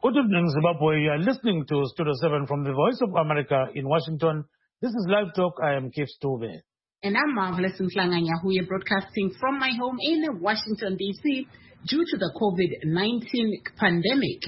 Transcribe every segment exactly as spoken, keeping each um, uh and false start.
Good evening, Zimbabwe. You are listening to Studio seven from the Voice of America in Washington. This is Live Talk. I am Keith Stube. And I'm Marvelous Mhlanganya, who are broadcasting from my home in Washington, D C due to the COVID nineteen pandemic.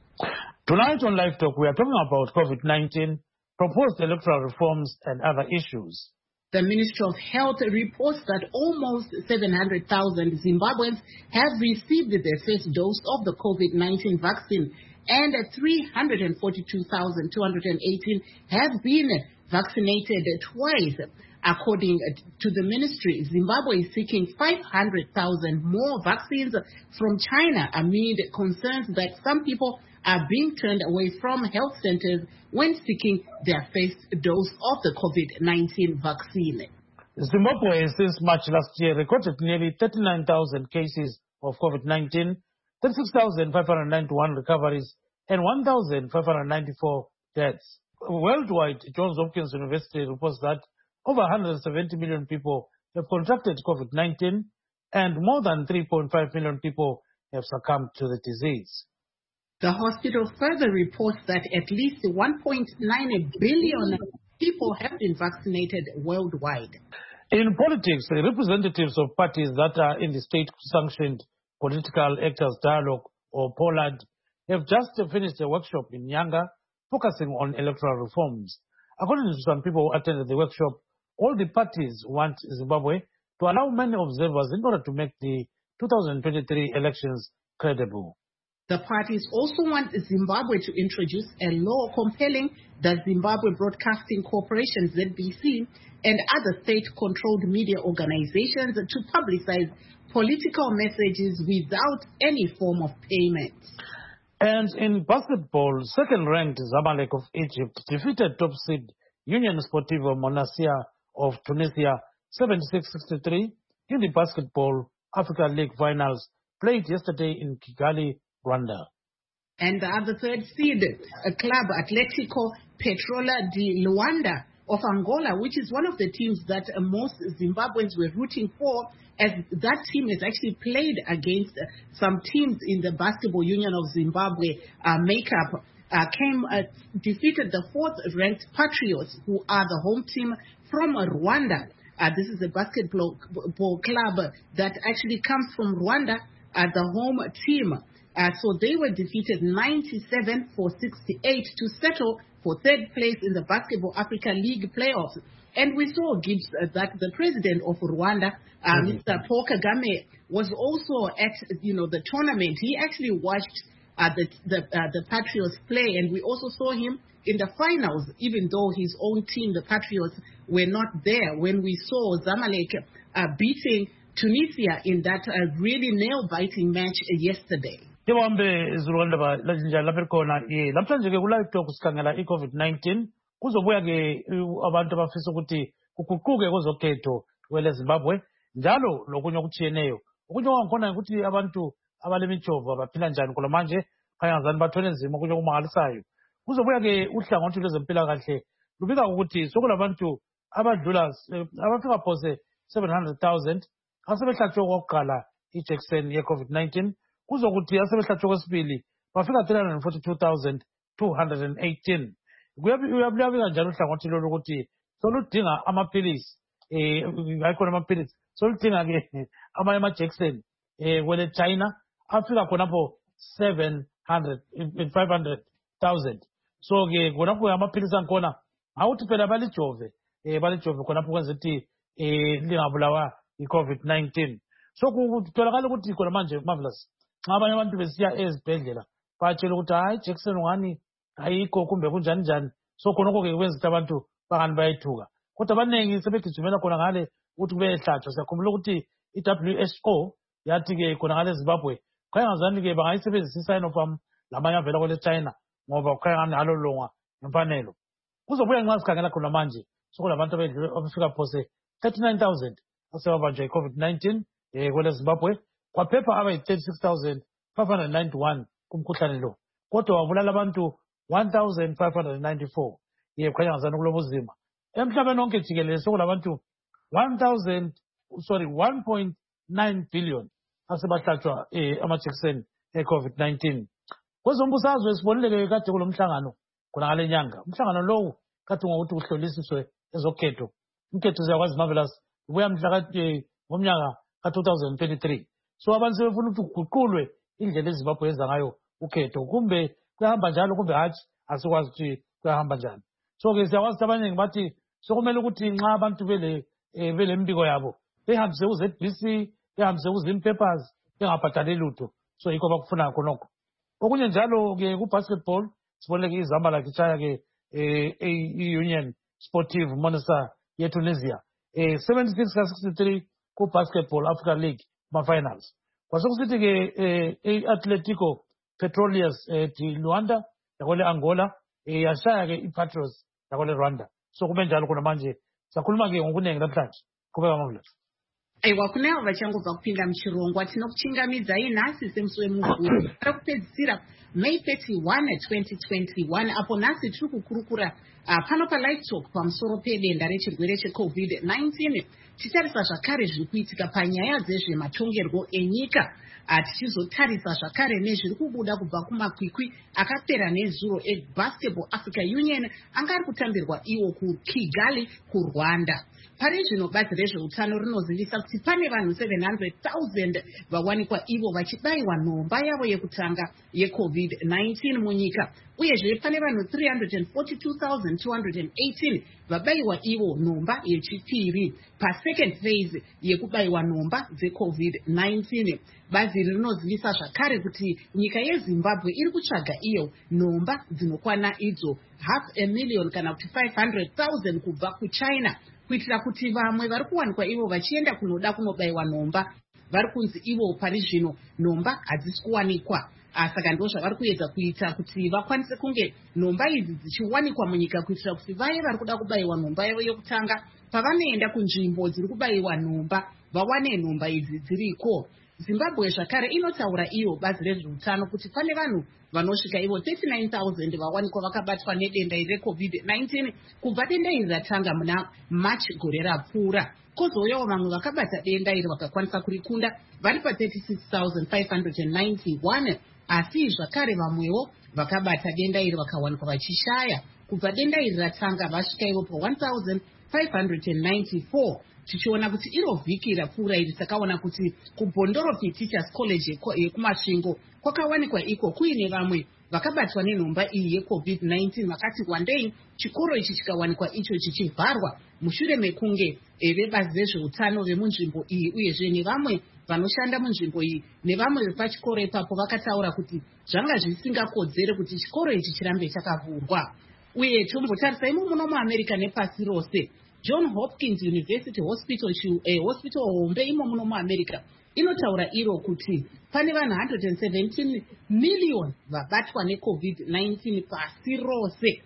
Tonight on Live Talk, we are talking about COVID nineteen, proposed electoral reforms, and other issues. The Ministry of Health reports that almost seven hundred thousand Zimbabweans have received their first dose of the COVID nineteen vaccine, and three hundred forty-two thousand two hundred eighteen have been vaccinated twice. According to the ministry, Zimbabwe is seeking five hundred thousand more vaccines from China amid concerns that some people are being turned away from health centers when seeking their first dose of the COVID nineteen vaccine. Zimbabwe, since March last year, recorded nearly thirty-nine thousand cases of COVID nineteen, thirty-six thousand five hundred ninety-one recoveries, and one thousand five hundred ninety-four deaths. Worldwide, Johns Hopkins University reports that over one hundred seventy million people have contracted COVID nineteen, and more than three point five million people have succumbed to the disease. The hospital further reports that at least one point nine billion people have been vaccinated worldwide. In politics, the representatives of parties that are in the state-sanctioned Political Actors Dialogue, or POLAD, have just finished a workshop in Nyanga focusing on electoral reforms. According to some people who attended the workshop, all the parties want Zimbabwe to allow many observers in order to make the two thousand twenty-three elections credible. The parties also want Zimbabwe to introduce a law compelling the Zimbabwe Broadcasting Corporation, Z B C, and other state-controlled media organizations to publicize political messages without any form of payment. And in basketball, second-ranked Zamalek of Egypt defeated top seed Union Sportivo Monastir of Tunisia seventy-six sixty-three in the Basketball Africa League finals played yesterday in Kigali, Rwanda. And the other third seed, a club Atletico Petrola de Luanda of Angola, which is one of the teams that most Zimbabweans were rooting for, as that team has actually played against some teams in the Basketball Union of Zimbabwe uh, makeup, uh, came uh, defeated the fourth-ranked Patriots, who are the home team from Rwanda. Uh, this is a basketball club that actually comes from Rwanda, uh, the home team. Uh, so they were defeated ninety-seven for sixty-eight to settle for third place in the Basketball Africa League playoffs. And we saw Gibbs, uh, that the president of Rwanda, uh, mm-hmm. Mister Paul Kagame, was also at you know the tournament. He actually watched uh, the the, uh, the Patriots play, and we also saw him in the finals, even though his own team, the Patriots, were not there. When we saw Zamalek uh, beating Tunisia in that uh, really nail-biting match yesterday. Kewambe izurwanda ba lajinja laperkona ye namhlanje ke kulive talk sikhangela iCovid nineteen kuzobuya ke abantu abafisa ukuthi kuguquke kwezokhetho kwele Zimbabwe njalo lokunye okutshiyeneyo okunye kwakhona ukuthi abantu abalemijovo baphila njani kola manje khanyazani bathole nzima okunye okumangalisayo kuzobuya ke uhlangothi lwezempilakahle lubika ukuthi sokulabantu abadlula abafika phose seven hundred thousand asebehlatshwe kokuqala ijekiseni ye-COVID nineteen kuzokuthi asebehlatshwe kwesibili bafika three hundred forty-two thousand two hundred eighteen. Uyabika njalo uhlangothi lolu ukuthi soludinga amaphilisi eh ayikhona amaphilisi soludinga ke amanye amajekiseni eh kwele China afika khonapho seven hundred five hundred thousand. So ke khonapho amaphilisi ankhona awuthi phela balijove eh balijove khonapho kwenza ukuthi eh lingabulawa i-COVID nineteen. So kutholakala ukuthi khona manje Marvelous xa abanye abantu besiya ezibhedlela batshela ukuthi hayi ijekiseni ngani ayikho kumbe kunjani njani. So khonokho ke kwenza ukuthi abantu bangani bayethuka kodwa abaningi sebegijimela khona ngale ukuthi kubehlatshwa. Siyakhumbula ukuthi i-W H O yathi ke khona ngale Zimbabwe khayangazani ke bangayisebenzisa i-Sinopharm lamanye avela kwele China ngoba khayangani alolongwa ngemfanelo. Kuzobuya nxa sikhangela khona manje sokulabantu abafika phose thirty-nine thousand asebabanjwa i-COVID nineteen eh kwele Zimbabwe kwaphepha abayi thirty-six thousand five hundred ninety-one kumkhuhlane lo kodwa wabulala abantu one thousand five hundred ninety-four. Ye khanyazana kulobuzima emhlabeni wonke jikelele sokulabantu one thousand sorry one point nine billion asebahlatshwa eh amajekiseni e-COVID nineteen. kwezombusazwe sibonile kade kulo mhlangano khona ngale nyanga umhlangano lowo kade ngokuthi uhlolisiswe ezokhetho umkhetho ziyakwazi marvelous ubuya mhla ngomnyaka ka two thousand twenty-three so abantu sebefuna ukuthi kuguqulwe indlela eZimbabwe yenza ngayo ukhetho kumbe kuyahamba njalo kumbe hatshi asikwazi ukuthi kuyahamba njani so ke siyakwazi ukuthi abaningi bathi sokumele ukuthi nxa abantu bele bele mbiko yabo behambise ku Z B C behambise ku Zim Papers bengabhadali lutho so yikho bakufuna khonokho okunye njalo ke ku basketball siboneke izamba lakhe chaya ke i-Union Sportive Monastir yeTunisia seventy-six ka sixty-three ku basketball Africa League ma finals kwasekusithi ke i-Atletico Petroleus di Luanda yakole Angola yashaya ke i-Patriots yakole Rwanda so kube njalo khona manje sakhuluma ke ngokunenge namhlanje kubeka mavula aiwa kunevo vachangobva kupinda muchirongwa tinokuchingamidzai nhasi semusi wemuvhuro ari kupedzisira May thirty-first twenty twenty-one apo nhasi tiri kukurukura uh, pano palive talk pamusoro pedenda rechirwere checovid nineteen tichitarisa zvakare zviri kuitika panyaya dzezvematongerwo enyika uh, tichizotarisa zvakare nezviri kubuda kubva kumakwikwi akapera nezuro ebasketball Africa Union anga ari kutambirwa iwo kuKigali kuRwanda. Pari zvino bazi rezveutano rinozivisa kuti pane vanhu seven hundred thousand vawanikwa ivo vachibayiwa nhomba yavo yekutanga yecovid nineteen munyika uyezve pane vanhu three hundred forty-two thousand two hundred eighteen vabayiwa ivo nhomba yechipiri pasecond phase yekubayiwa nhomba dzecovid nineteen. Bazi rinozivisa zvakare kuti nyika yeZimbabwe iri kutsvaga iyo nhomba dzinokwana idzo half a million kana kuti five hundred thousand kubva kuChina kuitira kuti vamwe vari kuwanikwa ivo vachienda kunoda kunobayiwa nhomba vari kunzi ivo pari zvino nhomba hadzisi kuwanikwa. Saka ndo zvavari kuedza kuita kuti vakwanise kunge nhomba idzi dzichiwanikwa munyika kuitira kuti vaye vari kuda kubayiwa nhomba yavo yokutanga pavanoenda kunzvimbo dziri kubayiwa nhomba vawane nhomba idzi dziriko. Zimbabwe zvakare inotaura iyo bazi rezveutano kuti pane vanhu vanosvika ivo thirty-nine thousand vawanikwa vakabatwa nedenda recovid nineteen kubva denda iri ratanga muna March gore rapfuura. Kozouyawo vamwe vakabata denda iri vakakwanisa kurikunda vari pa thirty-six thousand five hundred ninety-one asi zvakare vamwewo vakabata denda iri vakawanikwa vachishaya kubva denda iri ratanga vasvika ivo pa one thousand five hundred ninety-four. Tichiona kuti iro vhiki rapfuura iri takaona kuti kuBhondoropi Teachers College yekumasvingo kwakawanikwa iko kuine vamwe vakabatwa nenhomba iyi yecovid nineteen vakati wandei chikoro ichi chikawanikwa icho chichivharwa mushure mekunge vebazi rezveutano vemunzvimbo iyi uyezve nevamwe vanoshanda munzvimbo iyi nevamwe vepachikoro ipapo vakataura kuti zvanga zvisingakodzere kuti chikoro ichi chirambe chakavhurwa. Uye tombotarisa imo muno muAmerica nepasi rose John Hopkins University Hospital eh, hospital hombe imo muno muAmerica inotaura iro kuti pane vanhu one hundred seventeen million vabatwa necovid nineteen pasi rose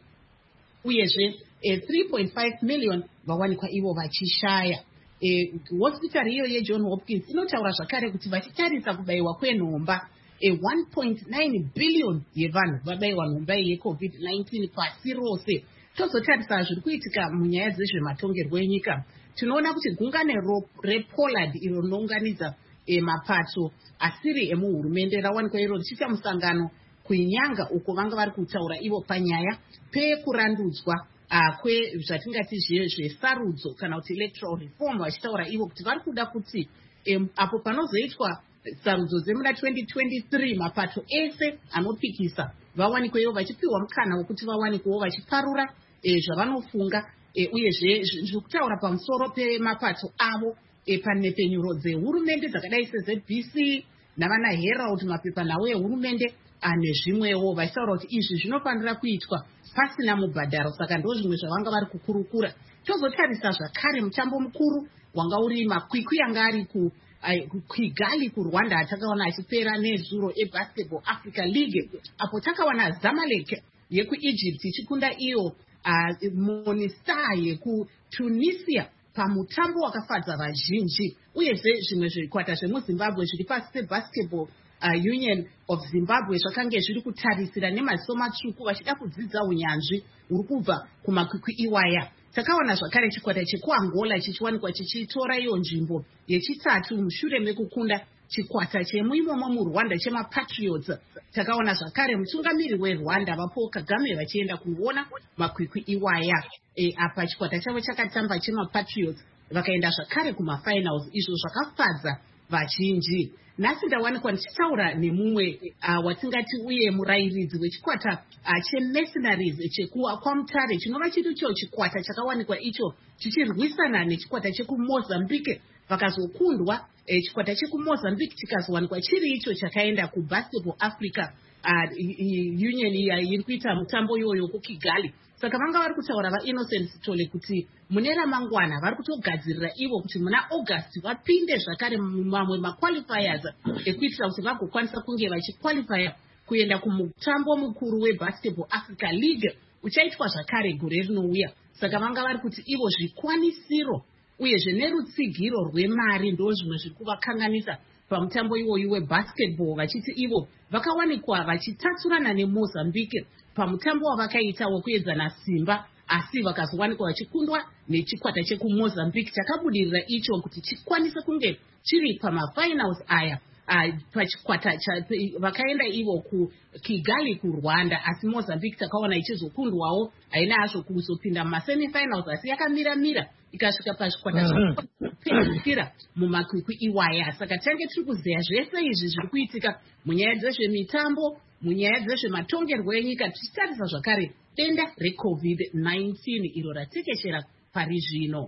uyezve eh, three point five million vawanikwa ivo vachishaya. Eh, hospital iyo yeJohn Hopkins inotaura zvakare kuti vachitarisa kubayiwa kwenhomba eh, one point nine billion yevanhu vabayiwa nhomba yecovid nineteen pasi rose. Tozotarisa zviri kuitika munyaya dzezvematongerwo enyika tinoona kuti gungano rePollard iro rinounganidza e, mapato asiri emuhurumende rawanikwa iro richiita musangano kuinyanga uko vanga vari kutaura ivo panyaya pekurandudzwa uh, kwezvatingati zvesarudzo kana kuti electoral reform vachitaura ivo kuti vari kuda kuti um, apo panozoitwa sarudzo dzemuna twenty twenty-three mapato ese anopikisa vawanikwa ivo vachipiwa mukana wekuti vawanikwewo vachiparura e, zvavanofunga e, uyezve zviri kutaura pamusoro pemapato avo e, panhepfenyuro dzehurumende dzakadai seZ B C navana Herald mapepanhau ehurumende nezvimwewo vachitaura kuti izvi zvinofanira kuitwa pasina mubhadharo. Saka ndo zvimwe zvavanga vari kukurukura. Tozotarisa zvakare mutambo mukuru wanga uri makwikwi yanga ari ku Kigali kuRwanda atakaona achipera nezuro eBasketball Africa League apo takaona Zamalek yekuEgypt ichikunda iyo uh, Monastir yekuTunisia pamutambo wakafadza vazhinji uyezve zvimwe zvikwata zvemuZimbabwe zviri pasi peBasketball uh, Union of Zimbabwe zvakange zviri kutarisira nemaziso matsvuku vachida kudzidza unyanzvi huri kubva kumakwikwi iwaya. Takaona zvakare chikwata chekuAngola chichiwanikwa chichitora iyo nzvimbo yechitatu mushure mekukunda chikwata chemuimomo muRwanda chemapatriots takaona zvakare mutungamiri weRwanda vaPaul Kagame vachienda kuona makwikwi iwaya e, apa chikwata chavo chakatamba chemapatriots vakaenda zvakare kumafinals, izvo zvakafadza vazhinji. Nhasi ndawanikwa ndichitaura nemumwe uh, watingati uye murayiridzi wechikwata uh, chemercenaries chekwaMutare chinova chiri icho chikwata chakawanikwa icho chichirwisana nechikwata chekumozambique, vakazokundwa eh, chikwata chekumozambique chikazowanikwa chiri icho chakaenda kubasketball Africa uh, union iri kuita mutambo iyoyo kuKigali. Saka vanga vari kutaura vaInnocent Sithole kuti mune ramangwana vari kutogadzirira ivo kuti muna August vapinde zvakare mumamwe maqualifiers ekuitira kuti vagokwanisa kunge vachiqualifya kuenda kumutambo mukuru weBasketball Africa League uchaitwa zvakare gore rinouya. Saka vanga vari kuti ivo zvikwanisiro uyezve nerutsigiro rwemari ndo zvimwe zviri kuvakanganisa pamutambo iwoyu webasketball, vachiti ivo vakawanikwa vachitatsurana neMozambique pamutambo wavakaita wekuedzana simba, asi vakazowanikwa vachikundwa nechikwata chekumozambique chakabudirira icho kuti chikwanise kunge chiri pamafinals aya. Uh, pachikwata vakaenda ivo kuKigali kuRwanda, asi Mozambique takaona ichizokundwawo haina hazvo kuzopinda mumasemifinals, asi yakamira-mira ikasvika pachikwata chekupedzisira mumakwikwi iwaya. Saka tange tiri kuziva zvese izvi zviri kuitika munyaya dzezvemitambo, munyaya dzezvematongerwo enyika, tichitarisa zvakare denda recovid nineteen iro ratekeshera pari zvino.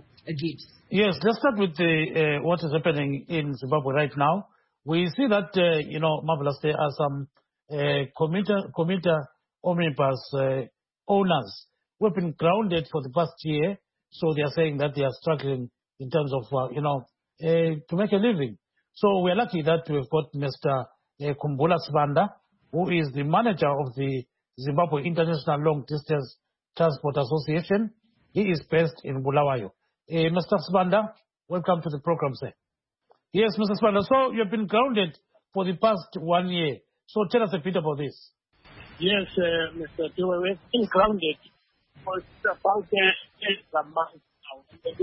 Yes, let's start with the, uh, what is happening in Zimbabwe right now. We see that, uh, you know, Marvelous, there are some uh, commuter, commuter omnibus uh, owners who have been grounded for the past year. So they are saying that they are struggling in terms of, uh, you know, uh, to make a living. So we are lucky that we've got Mister Uh, Kumbula Sibanda, who is the manager of the Zimbabwe International Long Distance Transport Association. He is based in Bulawayo. Uh, Mister Sibanda, welcome to the program, sir. Yes, Mister Sibanda, so you've been grounded for the past one year. So tell us a bit about this. Yes, uh, Mister Dewey, we've been grounded for about uh, a month now.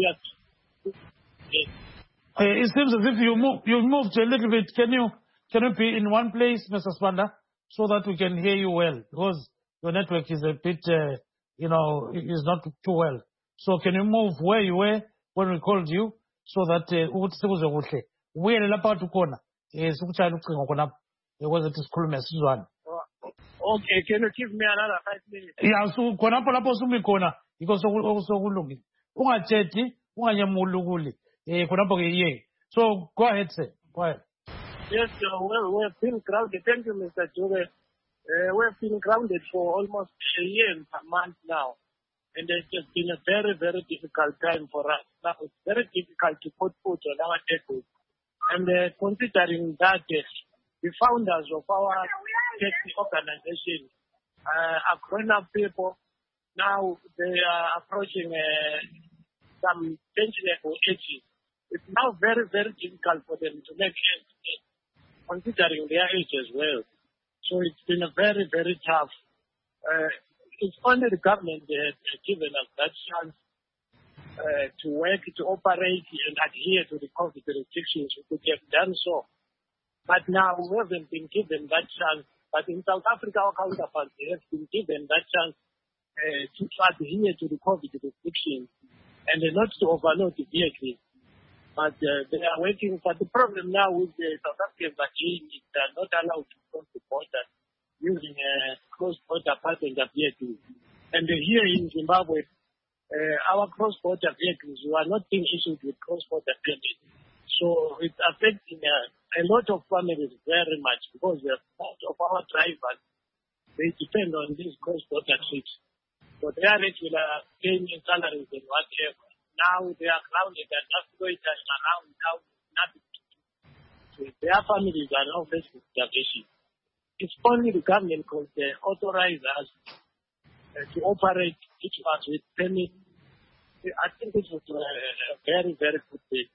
Uh, it seems as if you move, you moved a little bit. Can you can you be in one place, Mister Sibanda, so that we can hear you well? Because your network is a bit, uh, you know, is not too well. So can you move where you were when we called you, so that uh, where lapha tukona sikuchayela ucingo khona ukuze sikhulume sizwane. Okay, can you give me another five minutes? Yeah, so khonapho lapho sumi khona yiko sokulungile. Ungathethi, unganyamulukuli. Eh khonapho ke ye. So go ahead, sir. Go ahead. Yes, uh, well, we've been grounded. Thank you, Mister Dube. Uh, we've been grounded for almost a year and a month now. And it's just been a very, very difficult time for us. Now, it's very difficult to put food on our table. And uh, considering that uh, the founders of our taxi organization uh, are grown-up people, now they are approaching uh, some pensionable ages. It's now very, very difficult for them to make ends meet, considering their age as well. So it's been a very, very tough. Uh, it's only the government that has given us that chance uh, to work, to operate and adhere to the COVID restrictions. We could have done so. But now we haven't been given that chance. But in South Africa, our counterparts have been given that chance uh, to adhere to the COVID restrictions and uh, not to overload the vehicles. But uh, they are waiting for the problem now with the South African regime is they are not allowed to cross the border using uh, cross-border passenger vehicles. And uh, here in Zimbabwe, uh, our cross-border vehicles were not being issued with cross-border permits. So it's affecting uh, a lot of families very much because uh, most of our drivers, they depend on these cross-border trips. So they are regular paying salaries and whatever. Now they are grounded and just going around now, nothing to do. So their families are now facing starvation. It's only the government could uh, authorize us uh, to operate each of us with permit. I think this was a very, very good thing.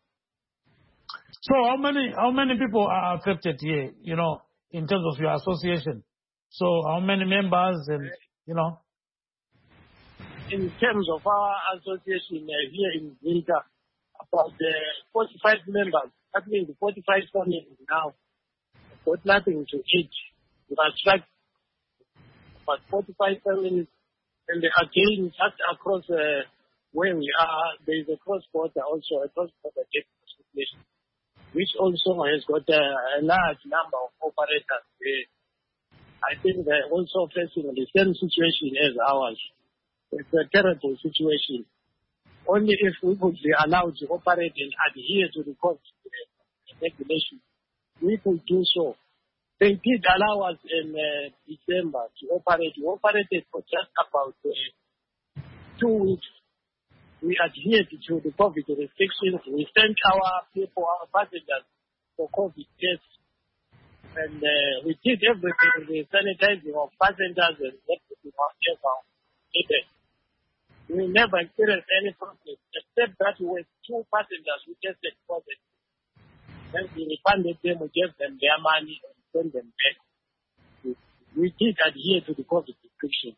So how many how many people are affected here, you know, in terms of your association? So how many members and, you know? In terms of our association uh, here in Zinta, about uh, forty-five members. That means forty-five families now got nothing to eat. We are struck about forty-five families, and again, just across uh, where we are, there is a cross-border also, a cross-border situation, which also has got a, a large number of operators there. I think they're also facing the same situation as ours. It's a terrible situation. Only if we could be allowed to operate and adhere to the court regulation, we could do so. They did allow us in uh, December to operate. We operated for just about uh, two weeks. We adhered to the COVID restrictions. We sent our people, our passengers, for COVID tests. And uh, we did everything, the sanitizing of passengers and everything whatever needed. We never experienced any problem, except that we were two passengers who tested positive. Then we refunded them, we gave them their money and sent them back. We, we did adhere to the COVID restriction.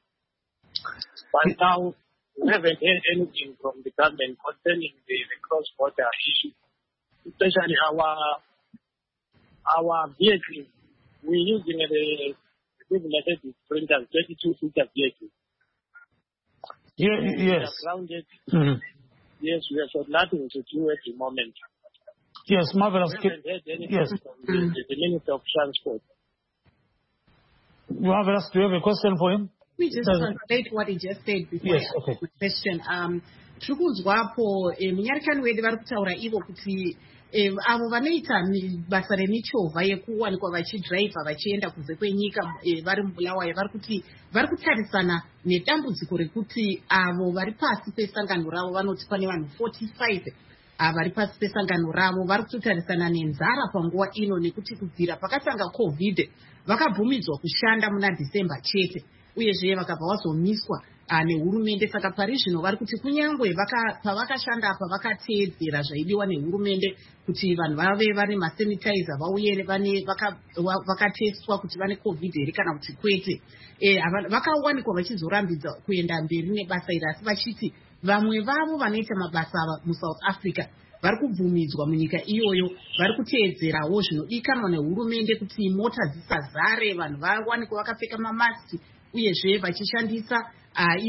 But now, we haven't heard anything from the government concerning the, the cross-border issue, especially our our vehicles. We're using the designated sprinters, thirty-two seater vehicles. Yeah, yes. We are grounded. Mm-hmm. Yes, we have got nothing to do at the moment. Yes, marvelous. We haven't heard anything Yes. from the, the, the Minister of Transport. Marvelous, do you have a question for him? Let me just translate what he just said before Yes, I ask okay. my question. Um, tiri kunzwapo eh, munyarikani wedu vari kutaura ivo kuti eh, avo vanoita mi- basa remichovha yekuwanikwa vachidhiraivha vachienda kunze kwenyika eh, vari mubulawayo vari kuti vari kutarisana nedambudziko rekuti avo vari pasi pesangano ravo vanoti pane vanhu forty-five ava vari pasi pesangano ravo vari kutotarisana nenzara panguva ino nekuti kubvira pakatanga covid vakabvumidzwa kushanda muna December chete uyezve vakabva vazomiswa uh, nehurumende. Saka pari zvino vari kuti kunyangwe vaka, pavakashanda apa vakateedzera zvaidiwa nehurumende kuti vanhu vave vane masanitizer vauye vane vakatestwa kuti vane covid here kana kuti kwete. E, vakawanikwa vachizorambidza kuenda mberi nebasa iri asi vachiti vamwe vavo vanoita mabasa ava muSouth Africa vari kubvumidzwa munyika iyoyo vari kuteedzerawo zvinodikanwa nehurumende kuti mota dzisazare, vanhu vawanikwa vakapfeka mamasiki uyezve vachishandisa uh,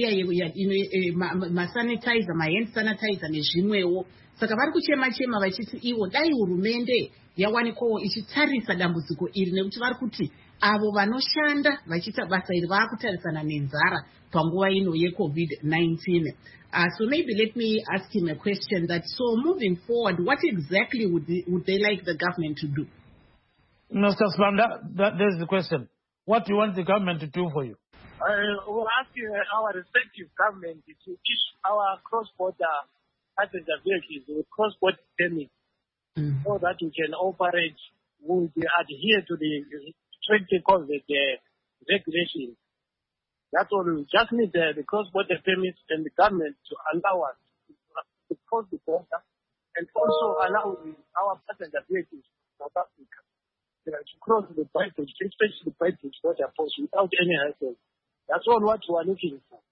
iya masanitizer mahand sanitizer nezvimwewo. Saka vari kuchema chema vachiti ivo dai hurumende yawanikwawo ichitarisa dambudziko iri nekuti vari kuti avo vanoshanda vachiita basa iri vaakutarisana nenzara panguva ino yecovid nineteen. Uh, so maybe let me ask him a question that, so moving forward, what exactly would they, would they like the government to do? Mister Sibanda, that, there's the question. What do you want the government to do for you? Uh, we're asking our respective government to issue our cross-border passenger vehicles with cross-border permits mm. so that we can operate, we will adhere to the strict COVID uh, regulations. That's all. We just need the, the cross-border permits and the government to allow us to, to cross the border and also allow the, our passenger vehicles from South Africa you know, to cross the Beitbridge, especially the Beitbridge border post without any hassle. That's all what we are looking for.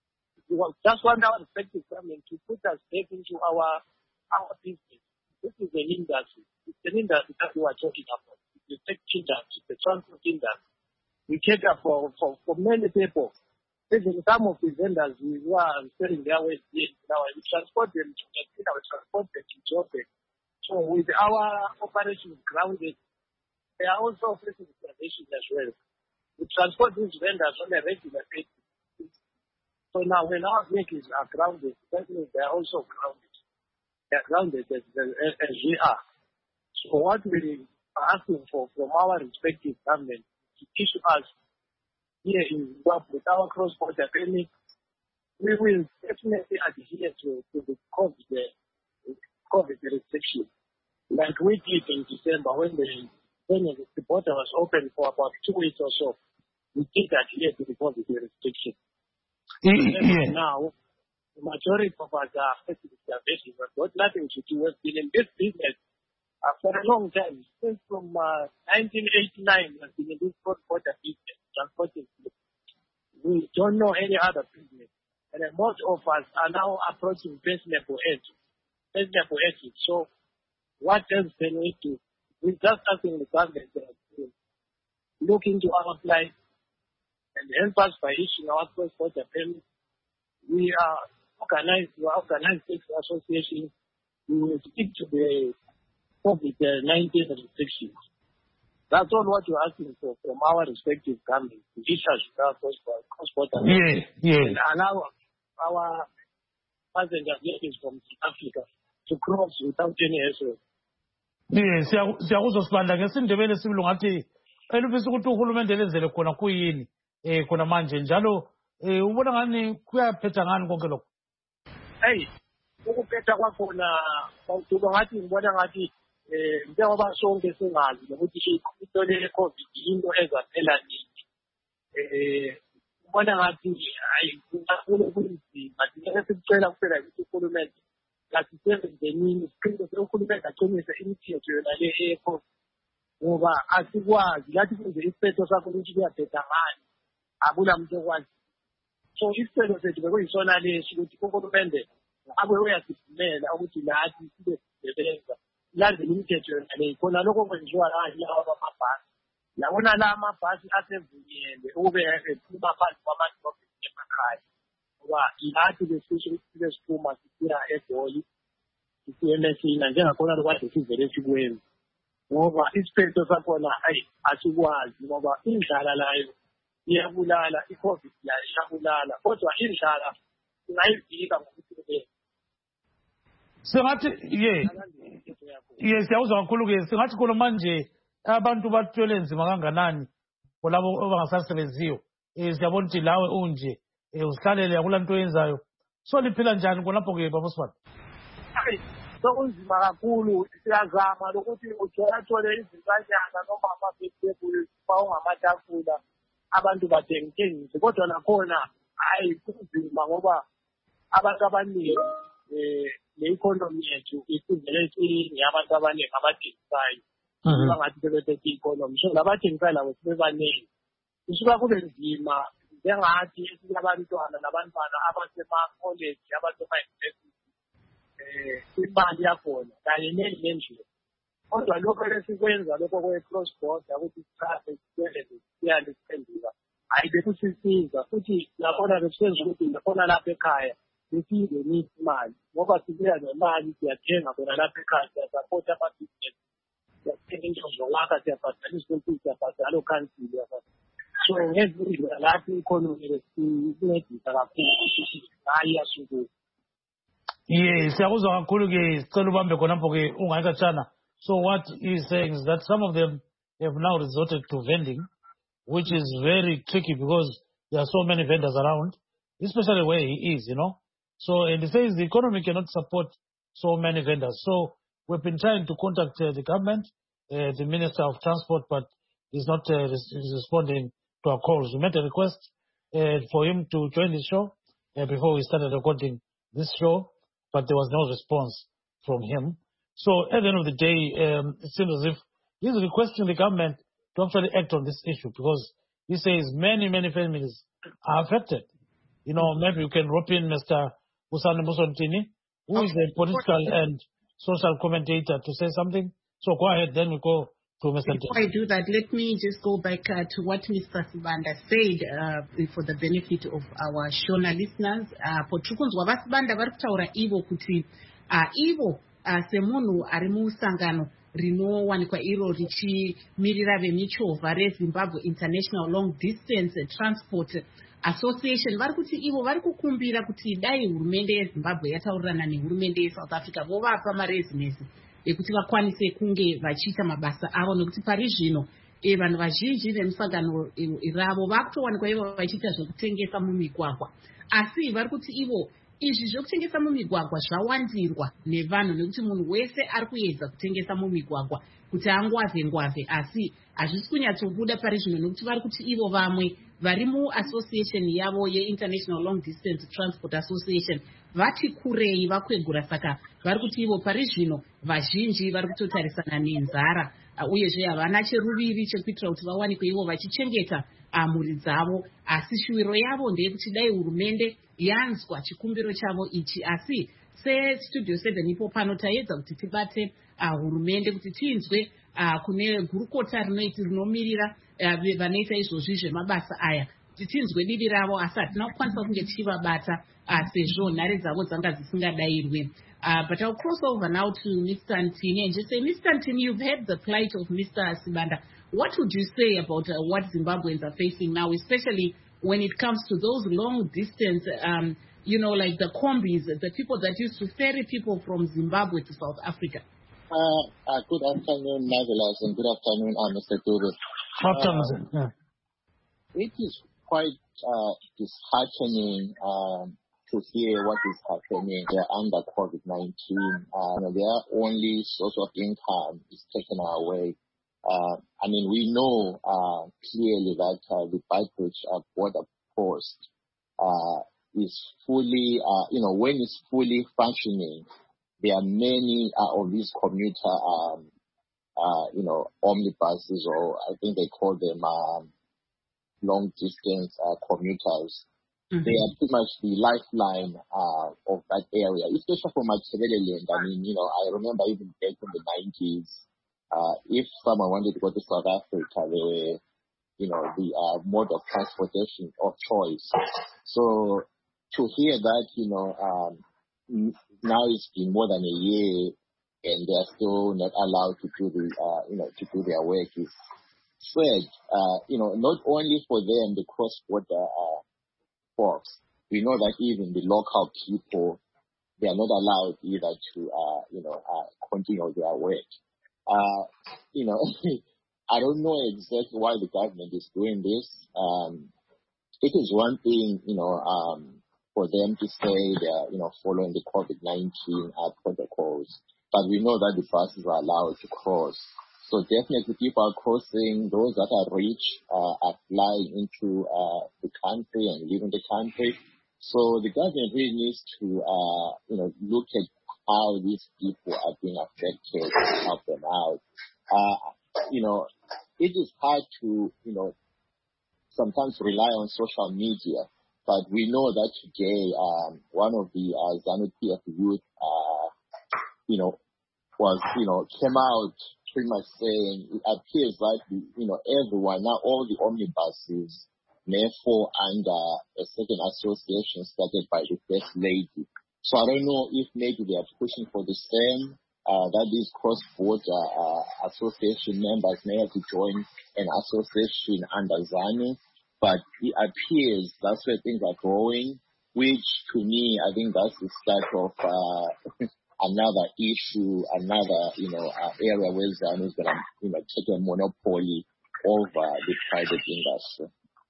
We just want our respective government to put us back into our our business. This is an industry. It's an industry that we are talking about. It's the tech industry, the transport industry. We cater for, for, for many people. Even some of the vendors who are selling their waste now, we transport them to Nigeria, we transport them to Joburg. So with our operations grounded, they are also facing starvation as well. We transport these vendors on a regular basis. So now when our vehicles are grounded, that means they are also grounded. They are grounded as, as, as we are. So what we are asking for from our respective government to issue us here in Zimbabwe with our cross-border permit, we will definitely adhere to, to the COVID, the COVID restriction. Like we did in December when the, when the border was open for about two weeks or so, we did adhere to the COVID restriction. Yeah. Now, the majority of us are affected with starvation, but got nothing to do with being in this business uh, for a long time. Since from uh, nineteen eighty-nine, we've been in this cross-border business, transporting people. We don't know any other business. And uh, most of us are now approaching reasonable age. sustainable exit. So what else can we do? We're just asking the government to look into our plight and help us by issuing our cross-border permits. We are organized, we are organized association. We will stick to the COVID nineteen restrictions. That's all what we're asking for from our respective governments. To issue our cross-border Yeah, yeah. and allow our passengers from South Africa to cross without any hassle. Yes, siyakuzwa Sibanda ngesindebele sibilo ngathi elufisa ukuthi uhulumende lenzele khona kuyini eh khona manje njalo eh ubona ngani kuyaphetha ngani konke lokho. Hey, ukuphetha kwakhona bawuduka ngathi ngibona ngathi eh njengoba sonke singazi ukuthi into le COVID into ezaphela nini. Eh ubona ngathi hayi kukhulu kunzima thina sicela kuphela ukuthi uhulumende lasisebenzenini siqinise uhulumende aqinise imithetho yona le ekho ngoba asikwazi lathi kuze isiphetho sakho ukuthi kuyaphetha ngani akula muntu okwazi. So isiphetho sethu bekuyisona lesi ukuthi uhulumende abe uyasivumela ukuthi lathi sibe sisebenza landela imithetho yona le khona lokho kwenziwa lawa amabhasi yabona la amabhasi asevunyelwe ukube ephuma phansi kwabantu emakhaya ngoba ilathi lesiphuma sisiya eGoli sisiya eMessina njengakhona lokade sivele sikwenza ngoba isiphetho sakhona hayi asikwazi ngoba indlala layo iyabulala iCovid layo iyabulala kodwa indlala singayivika ngokuthi singathi ye yes siyawuzwa kakhulu ke singathi khona manje abantu bathwele nzima kanganani kulabo abangasasebenziyo eh siyabona ukuthi lawe unje eh usihlalele akulanto yenzayo so liphila njani khonapho ke baba Sibanda. Hayi sokunzima kakhulu siyazama lokuthi uthole izintanyana noma amabhekebuli bawungamatafula abantu bathengithengise kodwa nakhona hayi kunzima ngoba abantu abaningi eh le economy yethu isivele siyabantu abaningi abadingisayo bangathi bebethe economy so labathengisayo labo sibebaningi isuka kube nzima njengathi esingabantwana nabantwana abasema-college abasema-university eh imali yakhona kanye nendlela kodwa lokho lesikwenza lokho kwe-cross border ukuthi sithathe sisebenze siyale siphenduka hayi bekusisiza futhi lakhona besisenza ukuthi lakhona lapha ekhaya besingenise imali ngoba sibuya nemali siyathenga khona lapha ekhaya siyasapota ama-business siyathenga into zokwakha siyabhadala izinto siyabhadala okhansili so ngezindlela lapho i-economy lesincedisa kakhulu ukuthi hayi yasukuza. Yes, siyakuzwa kakhulu ke sicela ubambe khonapho ke ungayikatshana. So what he's saying is that some of them have now resorted to vending, which is very tricky because there are so many vendors around, especially where he is, you know. So, and he says the economy cannot support so many vendors. So, we've been trying to contact uh, the government, uh, the Minister of Transport, but he's not uh, res responding to our calls. We made a request uh, for him to join the show uh, before we started recording this show, but there was no response from him. So, at the end of the day, um, it seems as if he's requesting the government to actually act on this issue because he says many, many families are affected. You know, maybe you can rope in Mister Busani Musontini, who okay. is a political and social commentator, to say something. So go ahead, then we go to Mister Before I do that, let me just go back uh, to what Mister Sibanda said uh, for the benefit of our Shona listeners. For Chukunzwa Vasibanda varikutaura ivo kuti ivo semunhu ari musangano rinowanikwa iro richimirira vemichovha reZimbabwe International Long Distance Transport Association vari kuti ivo vari kukumbira kuti dai hurumende yeZimbabwe yataurirana nehurumende yeSouth Africa vovapa marezinesi ekuti vakwanise kunge vachiita mabasa avo nokuti pari zvino vanhu vazhinji vemusangano ravo vakutowanikwa ivo vachiita zvekutengesa mumigwagwa asi vari kuti ivo izvi zvekutengesa mumigwagwa zvawandirwa nevanhu nekuti munhu wese ari kuedza kutengesa mumigwagwa kuti angwavhe ngwavhe asi hazvisi kunyatsobuda pari zvino nokuti vari kuti ivo vamwe vari muassociation yavo yeInternational Long Distance Transport Association vati kurei vakwegura saka vari kuti ivo pari zvino vazhinji vari kutotarisana nenzara uyezve havana cheruviri chekuitira kuti vawanikwe ivo vachichengeta mhuri dzavo asi shuviro yavo ndeyekuti dai hurumende yanzwa chikumbiro chavo ichi asi sestudio seven ipo pano taedza kuti tibate uh, hurumende kuti tinzwe uh, kune gurukota rinoiti rinomirira uh, vanoita izvozvi zvemabasa aya kuti tinzwe didi ravo asi hatina kukwanisa kunge tichivabata uh, sezvo nhare dzavo dzanga dzisingadayirwe. Uh, but I'll cross over now to Mister Ntini and just say, Mister Ntini, you've heard the plight of Mister Sibanda. What would you say about uh, what Zimbabweans are facing now, especially when it comes to those long distance, um, you know, like the combis, the people that used to ferry people from Zimbabwe to South Africa? Uh, uh, good afternoon, Marvelous, and good afternoon, uh, Mister Dube. Afternoon. Uh, yeah. It is quite uh, disheartening um, to hear what is happening there under COVID nineteen. Uh, you know, their only source of income is taken away. Uh, I mean, we know uh, clearly that uh, the Beitbridge uh, border post uh, is fully, uh, you know, when it's fully functioning, there are many uh, of these commuter, um, uh, you know, omnibuses, or I think they call them um, long-distance uh, commuters. Mm-hmm. They are pretty much the lifeline uh, of that area, especially for Machiavelliland. I mean, you know, I remember even back in the nineties, uh, if someone wanted to go to South Africa, they were, you know, the uh, mode of transportation of choice. So to hear that, you know, um, now it's been more than a year and they're still not allowed to do the, uh, you know, to do their work is sad. Uh, you know, not only for them, the cross-border uh, folks. We know that even the local people, they are not allowed either to, uh, you know, uh, continue their work. Uh, you know, I don't know exactly why the government is doing this. Um, it is one thing, you know, um, for them to say they're, you know, following the COVID nineteen uh, protocols, but we know that the buses are allowed to cross. So definitely people are crossing, those that are rich uh, are flying into uh, the country and leaving the country. So the government really needs to, uh, you know, look at how these people are being affected and help them out. Uh, you know, it is hard to, you know, sometimes rely on social media, but we know that today um, one of the uh, ZANU-P F youth, uh, you know, was, you know, came out pretty much saying it appears like, you know, everyone, now all the omnibuses may fall under a certain association started by the First Lady. So I don't know if maybe they are pushing for the same, uh, that these cross-border uh, association members may have to join an association under ZANU, but it appears that's where things are going, which to me, I think that's the start of uh, another issue, another, you know, uh, area where ZANU is going to, you know, take a monopoly over the private industry.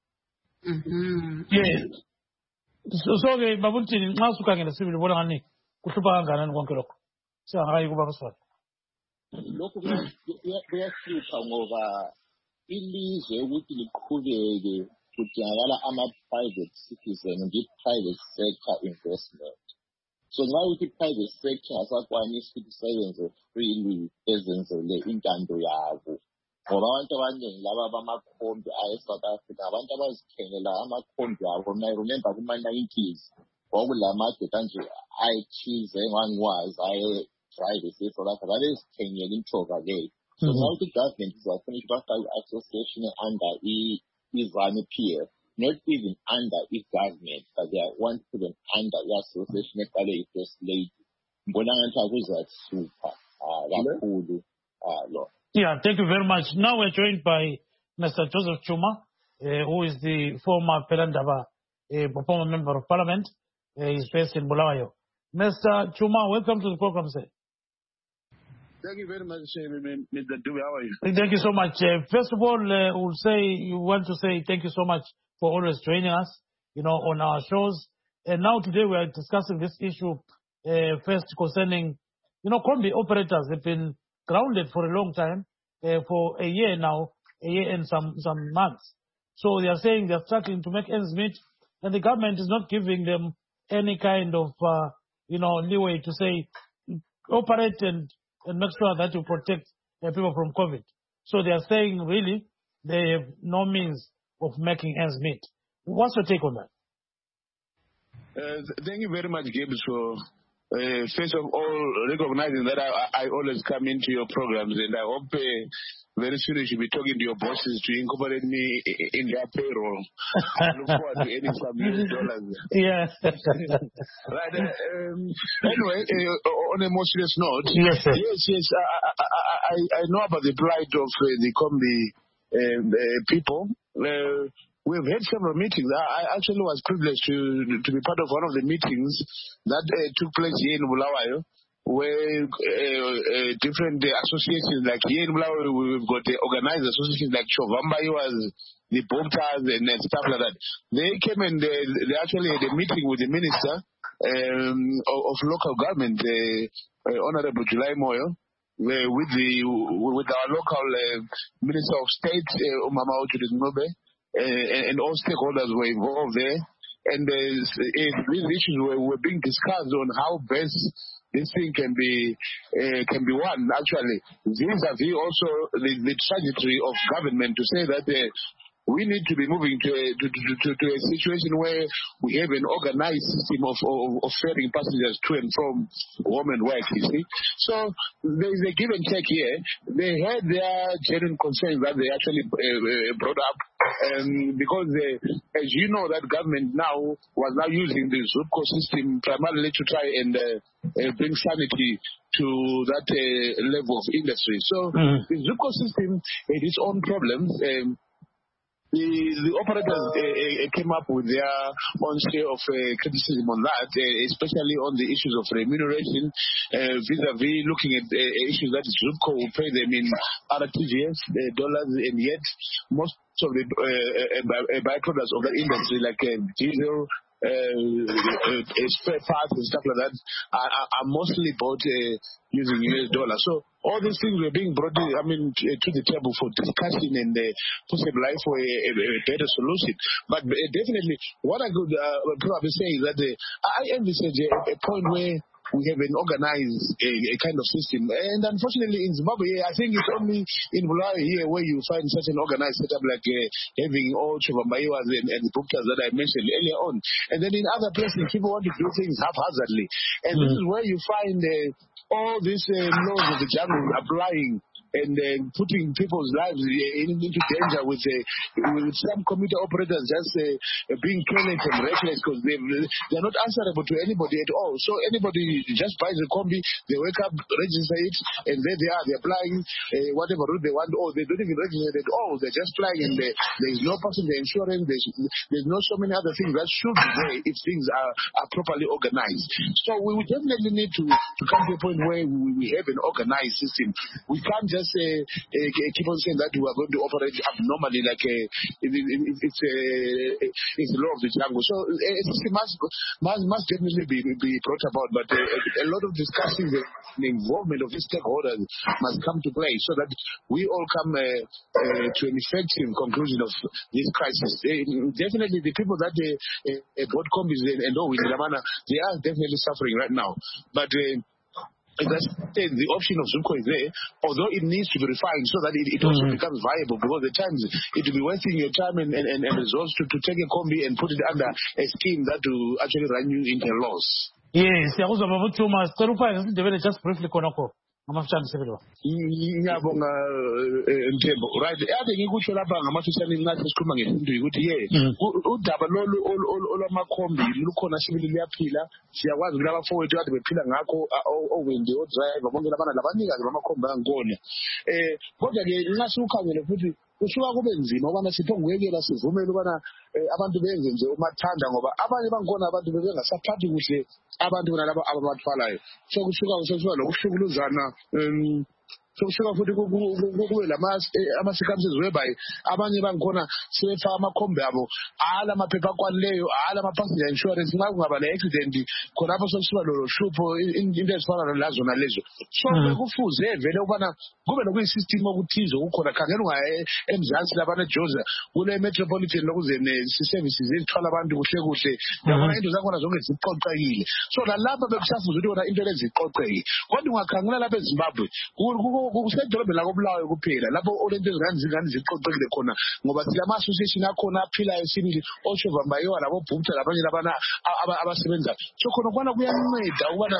Mm-hmm. Yeah. So, so ke babuntini nxa sukhangela sibili bona ngani kuhlupha kangakanani konke lokho. Singayi kuba kusona. Lokho kuyahlupha ngoba ilizwe ukuthi liqhubeke kudingakala ama-private citizen and i-private sector investment. So nxa ukuthi i-private sector asakwanisa ukuthi isebenze freely ezenzele intando yabo. Ngoba abantu abaningi laba bamakhombi ase-South Africa, abantu abazithengela amakhombi abo. Mina I remember kuma-nineties, kwakulamade kanje ayethize engangiwazi aye-drive ese-South Africa, babezithengela intova leyo. So nxa ukuthi i-government izafuna ukuthi bafake i-association under i-ZANU-P F, not even under i-government, but they want to put them under i-association eqale i-First Lady. Ngibona ngathi akuzahlupha kakhulu lo. Yeah, thank you very much. Now we're joined by Mister Joseph Chuma, uh, who is the former Pelandaba, uh, former member of parliament. Uh, he's based in Bulawayo. Mister Chuma, welcome to the program, sir. Thank you very much, Mister Dube. How are you? Thank you so much. Uh, first of all, uh, we'll say you want to say thank you so much for always joining us, you know, on our shows. And now today we are discussing this issue uh, first concerning, you know, combi operators have been grounded for a long time, uh, for a year now, a year and some, some months. So they are saying they are struggling to make ends meet, and the government is not giving them any kind of, uh, you know, leeway to say, operate and, and make sure that you protect uh, people from COVID. So they are saying, really, they have no means of making ends meet. What's your take on that? Uh, thank you very much, Gibbs, for uh, first of all, recognizing that I, I always come into your programs, and I hope uh, very soon you should be talking to your bosses to incorporate me in their payroll. I look forward to earning some U S dollars. Yeah. Right. Uh, um, anyway, uh, on a more serious note, yes, sir. yes, yes, I, I, I, I know about the plight of uh, the Kombi uh, uh, people. Uh, We've had several meetings. I actually was privileged to to be part of one of the meetings that uh, took place here in Bulawayo, where uh, uh, different uh, associations, like here in Bulawayo, we've got the organized associations like Chovambayo, was the Bobtas and, and stuff like that. They came and they, they actually had a meeting with the minister um, of, of local government, uh, uh, Honorable July Moyo, uh, with the with our local uh, Minister of State, uh, Umama Ojulius Ngobe. Uh, and all stakeholders were involved there, and uh, these issues were, were being discussed on how best this thing can be uh, can be won. Actually, vis-a-vis also the, the trajectory of government to say that uh, we need to be moving to a, to, to, to, to a situation where we have an organized system of, of, of ferrying passengers to and from home and work, you see. So there is a give and take here. They had their genuine concerns that they actually uh, brought up, um, because, they, as you know, that government now was now using the ZUPCO system primarily to try and uh, uh, bring sanity to that uh, level of industry. So mm. the ZUPCO system had its own problems. Um, The, the operators uh, uh, came up with their own share of uh, criticism on that, uh, especially on the issues of remuneration, uh, vis-a-vis looking at uh, issues that ZUPCO will pay them in R T G S uh, dollars, and yet most of the uh, uh, byproducts of that industry, like uh, diesel, Uh, uh, uh, spare parts and stuff like that, are, are mostly bought uh, using U S dollars. So all these things were being brought, I mean, to, to the table for discussion and uh, possibly for a, a, a better solution. But uh, definitely, what I could uh, probably say is that uh, I envisage a, a point where we have an organized a, a kind of system. And unfortunately, in Zimbabwe, I think it's only in Bulawayo here where you find such an organized setup, like uh, having all Chovambayos and, and Buktas that I mentioned earlier on. And then in other places, people want to do things haphazardly. And mm. this is where you find uh, all these uh, laws of the jungle applying and uh, putting people's lives in, into danger with, uh, with some commuter operators just uh, being careless and reckless, because they're not answerable to anybody at all. So anybody just buys a combi, they wake up, register it, and there they are. They're flying uh, whatever route they want, or they don't even register it at all. They're just flying, and they, there's no passenger insurance. There's, there's no so many other things that should be there if things are, are properly organized. So we would definitely need to, to come to a point where we, we have an organized system. We can't just Uh, uh, keep on saying that we are going to operate abnormally, like uh, it, it, it, it's, uh, it's the law of the jungle. So uh, it must, must, must definitely be, be brought about, but uh, a lot of discussing the, the involvement of the stakeholders must come to play so that we all come uh, uh, to an effective conclusion of this crisis. Uh, definitely the people that uh, uh, bought combis and, and all with Ramana, they are definitely suffering right now. But uh, as I said, the option of ZUPCO is there, although it needs to be refined so that it, it also mm-hmm. becomes viable, because at times it will be wasting your time and, and, and resources to, to take a combi and put it under a scheme that will actually run you into a loss. Yes, yakuzwa babuthuma sicela uphanye sindebele just briefly khonokho ngamafutshane sebelwa. Ngiyabonga Nthembo. Right, ade ngikutsho lapha ngamafutshane ngathi sikhuluma ngesintu ukuthi ye udaba lolu olwamakhombi lukhona sibili liyaphila, siyakwazi ukuthi abafowethu kade bephila ngakho owendi odriver bonke labana labanikazi bamakhombi angikona. Eh kodwa ke nxa ukhangele futhi kusuka kube nzima ubana siphongwekela sivumele ubana abantu benze nje umathanda, ngoba abanye bangkhona abantu bebengasaphathi kuhle abantu bona laba ababathwalayo. So kusuka kusuka lokuhlukuluzana um sokushuka futhi kube ama-circumstances whereby abanye bangkhona sebefaka amakhombi abo ala amaphepha akwanileyo, ala ama-passenger insurance. Nxa kungaba le-accident khonapho sokusuka lolo hlupho into ezifana lazo nalezo. So kufuze vele ukubana kube lokuyisystem okuthize kukhona. Khangela ungaya eMzansi labana Joza kule metropolitan lokuze ne-services ezithwala abantu kuhle kuhle, yabona into zakhona zonke ziqoqekile. So lalapha bekusafuze ukuthi wona into lezi ziqoqekile. Kodwa ungakhangela lapha eZimbabwe kusedolobheni lakobulawayo kuphela lapho olento ezingane zingane ziqoqekile khona, ngoba silama association akhona aphilayo sibili oChovambayo labo Bhutha labanye labana abasebenza. So khona kwana kuyanceda ukubana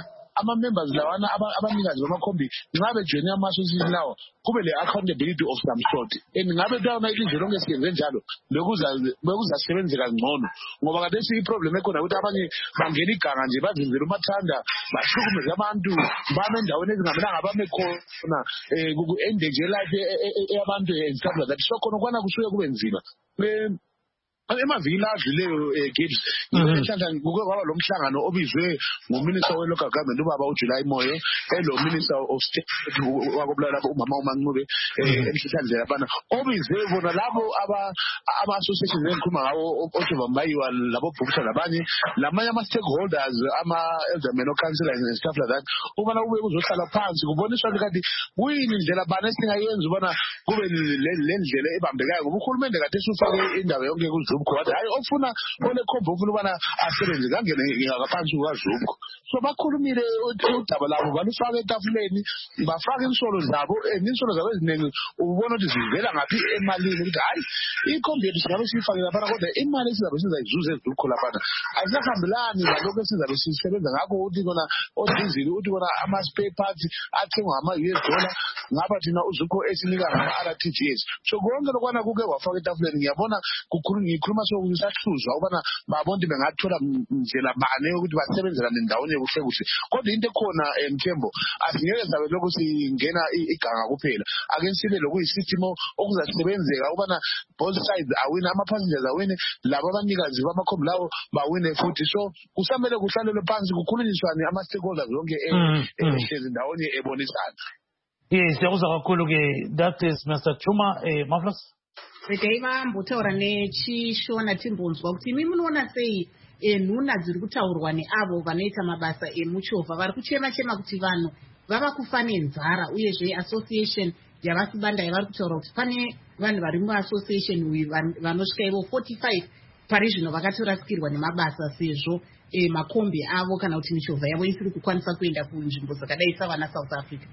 ama-members lawana abanikazi bamakhombi ngabe join ama-association lawo kube le-accountability of some sort. And ngabe dawona ilizwe lonke siyenze njalo bekuzasebenzeka ngcono ngoba kade iproblem ekhona ukuthi abanye bangena iganga nje bazimbela umathanda bahlukumeze abantu bame endaweni ezingamelanga bame khona um endangered life yabantu and stuff like that. So khona kwana kusuke kube nzima. Um emaviki adluleyo Gibbs ngibenhlanhlanje kuke kwaba lo mhlangano obizwe nguminister we-local government ubaba uJuly Moyo elo minister of state wakobulala umama uMancube emhlanhlanje labana obizwe bona labo ama-associations engikhuluma ngawo oJehova Mbayiwa labo Bhukisha labanye lamanye ama-stakeholders ama-eldermen councillors and stuff like that ubona kube kuzohlala phansi kuboniswa ukuthi kuyini indlela bani esingayenza ubona kube le ndlela ebambekayo ngoba uhulumende kade esufake indawo yonke kuZubko wathi hayi ofuna olekhomba ofuna ubana asebenze kangene ngaphansi kukaZubko. So bakhulumile udaba labo balufaka etafuleni bafaka insolo zabo insolo zabo eziningi ubona ukuthi zivela ngaphi emalini ukuthi hayi ikhombi yethu singabe siyifake lapha kodwa imali esizabe sizayizuza eZubko lapha azihambelani nalokho esizabe sisebenza ngakho ukuthi kona odizili ukuthi kona ama-spare parts athengwa ngama-U S dollar ngapha thina uZubko esinika ngama-R T G S. So konke lokwana kuke wafaka etafuleni ngiyabona ngikhuluma sokusahluzwa ubana babona ukuthi bengathola ndlela bane ukuthi basebenzelane ndawonye kuhle kuhle kodwa into ekhona Mthembo asingeke sabe lokho singena iganga kuphela ake sibe lokuyisystem okuzasebenzeka ubana both sides awina ama-passengers awine labo abanikazi bamakhombi lawo bawine futhi. So kusamele kuhlalelwe phansi kukhulunyiswane ama-stakeholders yonke ehlezi ndawonye ebonisana. Yes, siyakuzwa kakhulu-ke. That is Mister Chuma. eh, Marvelous. Redaiva mbotaura nechishona timbonzwa kuti imi munoona sei nhuna dziri kutaurwa neavo vanoita mabasa emuchovha vari kuchema chema kuti vanhu vava kufa nenzara uyezve association yavasibanda yavari kutaura kuti pane vanhu vari muassociation uyu vanosvika ivo forty-five pari zvino vakatorasikirwa nemabasa sezvo makombi avo kana kuti michovha yavo isiri kukwanisa kuenda kunzvimbo dzakadai savana South Africa.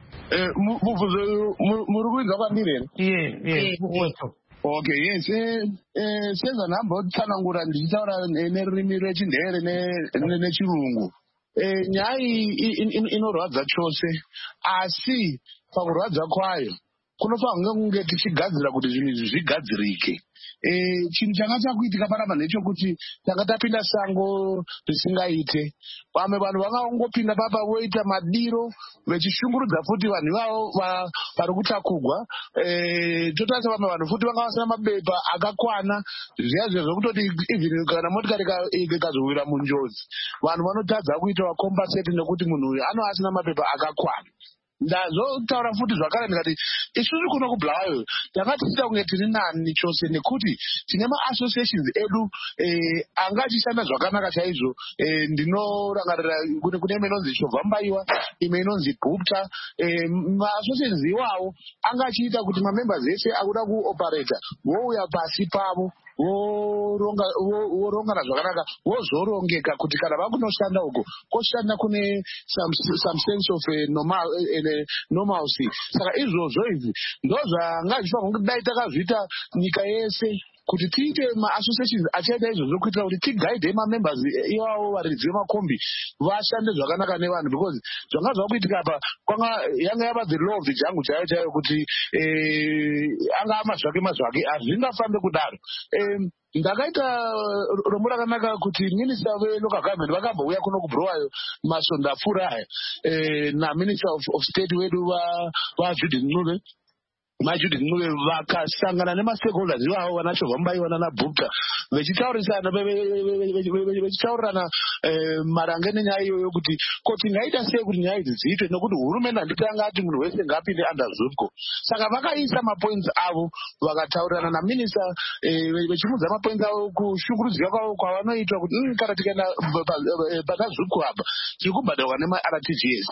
Mubvuzo muri kuinzwa kwandiri here? Iye iye Okay, yes. Eh senza namba tsanangura ndichitaura nerurimi rwechindere nechirungu. Eh nyaya inorwadza chose asi pakurwadza kwayo kunofanira kunge tichigadzira kuti zvinhu izvi zvigadzirike. Eh chinhu changa chakuitika panapa ndechekuti tanga tapinda sango risingaite. Vamwe vanhu vakangopinda papa voita madiro vechishungurudza futi vanhu ivavo vari kutakugwa. Eh totarisa vamwe vanhu futi vanga vasina mabepa akakwana zviya zvekutoti even kana motikari ikazowira munjodzi vanhu vanotadza kuita compensate nekuti munhu uyu ano asina mabepa akakwana. Ndazotaura futi zvakare ndikati isusu kuno kuBulawayo takatiita kunge tiri nani chose nekuti tine ma-associations edu anga achishanda zvakanaka chaizvo. Ndinorangarira kune imwe inonzi Chovha Mbayiwa imwe inonzi Bhukta. Ma-associations iwawo anga achiita kuti mamembers ese akuda kuoperata vouya pasi pavo vorongana zvakanaka vozorongeka kuti kana vakunoshanda uko koshanda kune some, some sense of uh, normal, uh, normalcy. Saka izvozvo izvi ndozvanga zvifanira kuti dai takazviita nyika yese kuti tiite ma-associations achaita izvozvo kuitira kuti tigaidhe ma-members ivavo varidzi vemakombi vashande zvakanaka nevanhu because zvanga zvakuitika apa kwanga yanga yava the law of the jungle chaiyo chaiyo kuti anga amazvake mazvake hazvingafambe kudaro. Ndakaita rombo rakanaka kuti minister we-local government vakambouya kuno kuBulawayo masonto apfuura aya naminister of, of state wedu vaJudith Ncube maJudith Ncube vakasangana nema-stakeholders ivavo vana Chovha Mbayiwa nana Bhukta vechitaurisana vechitaurirana marange nenyaya iyoyo kuti ko tingaita sei kuti nyaya idzi dziitwe nekuti hurumende handiti anga ati munhu wese ngaapinde under Zubko. Saka vakaisa mapoints avo vakataurirana naminista vechimudza mapoints avo kushungurudzika kwavo kwavanoitwa kuti kana tikaenda pana Zubko apa tiri kubhadharwa nema-R T G S.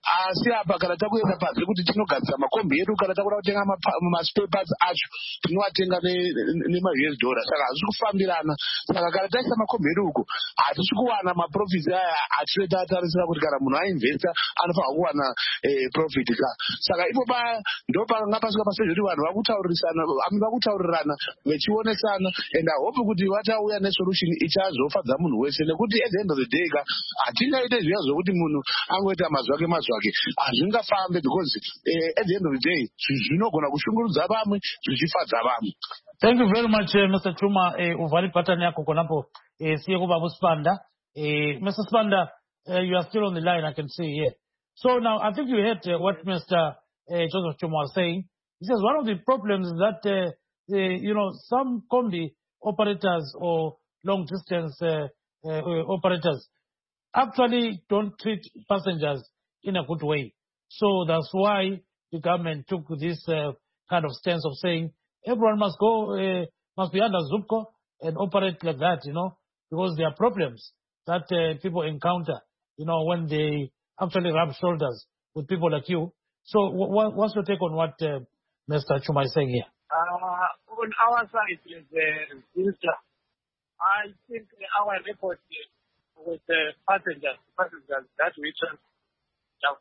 asi apa kana takuenda pasi kuti tinogadzira makombi edu kana takuda kutenga maspapers acho tinoatenga nema-U S dollar saka hazvisi kufambirana. Saka kana taisa makombi edu uko hatisi kuwana maprofits aya atinoita tarisira kuti kana munhu ainvesta anofanira kuwana profit ka. Saka ipopa ndo pakanga pasvika pastage kuti vanhu vakutaurisana vakutaurirana vechionesana and I hope kuti vatauya nesolution ichazofadza munhu wese nekuti at the end of the day ka hatingaite zviya zvokuti munhu angoita mazvake mazvake hazvingafambe because uh, at the end of the day zvinogona kushungurudza vamwe zvichifadza vamwe. Thank you very much, uh, Mister Chuma. Uvhari button yako konapo siye kuba Spanda. Mister Spanda, uh, you are still on the line, I can see here. So now I think you heard uh, what Mister Uh, Joseph Chuma was saying. He says one of the problems is that uh, the, you know, some combi operators or long distance uh, uh, operators actually don't treat passengers in a good way. So that's why the government took this uh, kind of stance of saying everyone must go, uh, must be under ZUPCO and operate like that, you know, because there are problems that uh, people encounter, you know, when they actually rub shoulders with people like you. So what, what's your take on what uh, Mister Chuma is saying here? Uh, on our side, uh, Minister, I think our report with the uh, passengers, passengers that we transported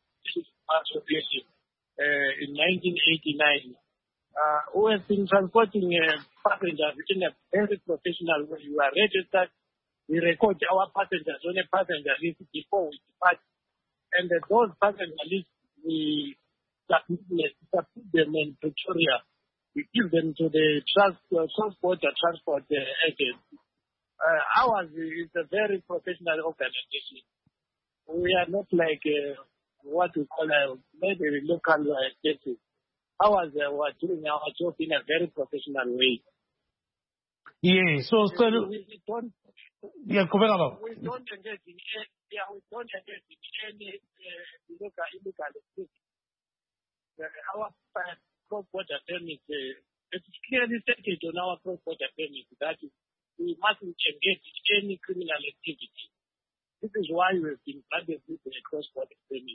uh, in nineteen eighty-nine, uh, we have been transporting uh, passengers in a very professional way. We are registered. We record our passengers on a passenger list before we depart. And uh, those passenger lists, we submit them in Pretoria. We give them to the trans, uh, transport uh, transport uh, agency. Uh, ours is a very professional organization. We are not like uh, what we call uh, maybe local uh, cases. Ours uh, we are doing our job in a very professional way. Yeah. So, so we, we don't. Yeah, we don't engage in any. Yeah, we don't engage in any uh, illegal illegal activity. Uh, our uh, cross-border permit, uh, it's clearly stated on our cross-border permit that we mustn't engage in any criminal activity. This is why we've been granted with a cross-border permit.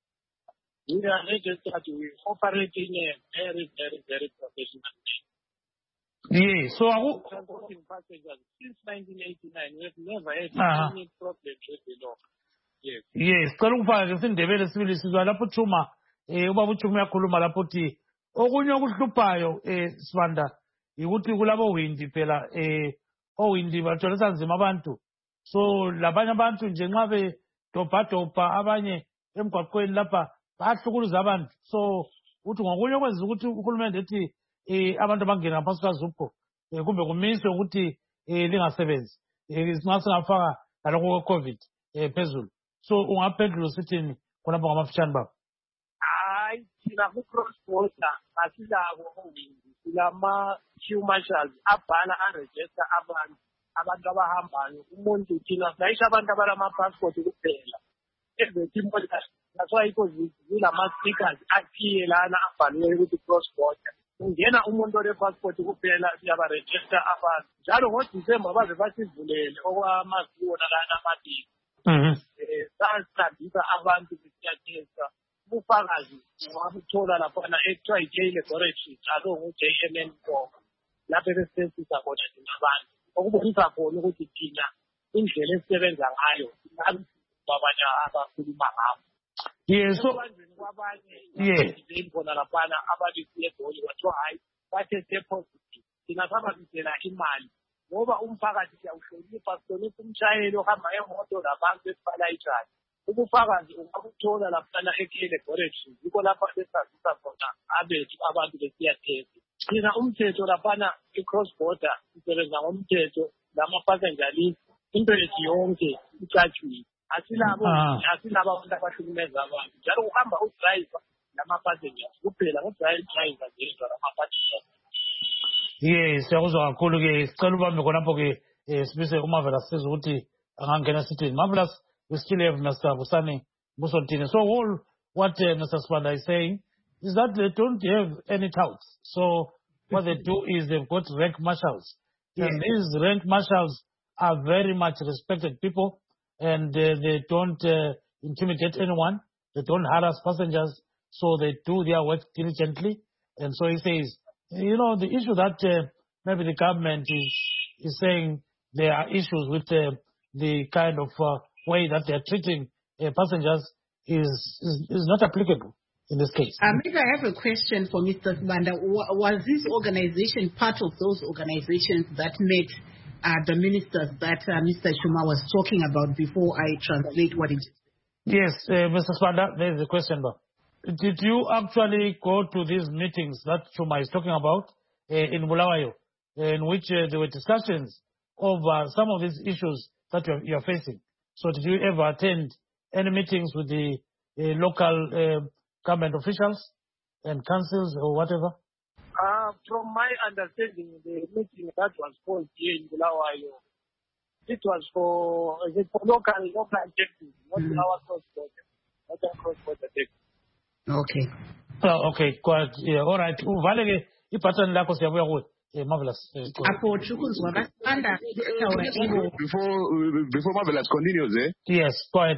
We are registered, we operate in a very, very, very professional way. Yeah, so I will... Since nineteen eighty-nine, we have never had uh-huh. any problem with the law. Yes. Yes, kalungufaka sindebele sibili sizwa lapho Chuma eh ubaba uChuma yakhuluma lapho uthi okunye okuhluphayo eh Sibanda ukuthi kulabo windi phela eh owindi batholisa nzima abantu. So labanye abantu nje nxa be dobha dobha abanye emgwaqweni lapha bahlukuluza abantu. So uthi ngokunye kwenza ukuthi uhulumende ethi eh abantu abangena ngaphansi kwaZUPCO eh kumbe kumiswe ukuthi eh lingasebenzi eh singafaka naloko COVID eh phezulu. So ungaphendula usithini khonapho ngamafitshane baba? Hayi thina ku-cross border asilabo owindi silama-queue marshals abhala arejista abantu abantu abahambayo. Umuntu thina silayisha abantu abalama-passport kuphela ezethi imota that's why zilama-stickers athiye lana abhaliweyo ukuthi cross border. Ungena umuntu ole-passport kuphela siyabarejista abantu njalo ngoDisemba baze basivulele okwamasiwona lana amabili. Sasihambisa abantu besiyatesta ubufakazi wabuthola laphana ekuthiwa yi-J Laboratories alo ngu-J M N four lapho ebesitestisa khona thina abantu okubonisa khona ukuthi thina indlela esisebenza ngayo babanye abakhuluma ngabo. Yes, so ebandleni kwabanye yeah khona laphana ababisiye egoli bathiwa hayi bateste positive thina sababisela imali ngoba umphakathi siyawuhlonipha sihlonipha umshayeli ohamba ngemoto labantu esibalayishayo. Ubufakazi ungabuthola laphana e-K Laboratories yikho lapha besazisa khona abethu abantu besiyatesta. Thina umthetho laphana i-cross border sisebenza ngomthetho lama-passenger list into yethu yonke icatshiwe. Asilabo asilabo abantu abahlukumeza abantu njalo uhamba udrayiva lama-passengers kuphela ngodrayiva yedwa lama-passengers. Yes, siyakuzwa kakhulu ke sicela ubambe khonapho ke sibise uMarvelous siza ukuthi angangena sithini. Marvelous, we still have Mister Busani Busotini. So all what uh, Mister Sibanda is saying is that they don't have any touts. So what they do is they've got rank marshals. Yes. And these rank marshals are very much respected people and uh, they don't uh, intimidate anyone. they don't harass passengers, so they do their work diligently. And so he says, you know, the issue that uh, maybe the government is, is saying there are issues with uh, the kind of uh, way that they are treating uh, passengers is, is is not applicable in this case. Um, maybe I have a question for Mister Sibanda. Was this organization part of those organizations that met uh, the ministers that uh, Mister Chuma was talking about before I translate what it is? Yes, uh, Mister Sibanda, there is a question. Did you actually go to these meetings that Chuma is talking about uh, in Bulawayo, in which uh, there were discussions over some of these issues that you are, you are facing? So did you ever attend any meetings with the uh, local uh, government officials and councils or whatever? Uh, from my understanding, the meeting that was called here in Bulawayo, it was for, it for local, local taxis, not mm. our cross-border, not our cross-border taxis. Okay. Oh, okay, quite, yeah, all right. Uvaleke ipatani lakho siyabuya kuwe. Yeah, marvelous. Uh, before before Marvelous continues, eh? Yes, quiet.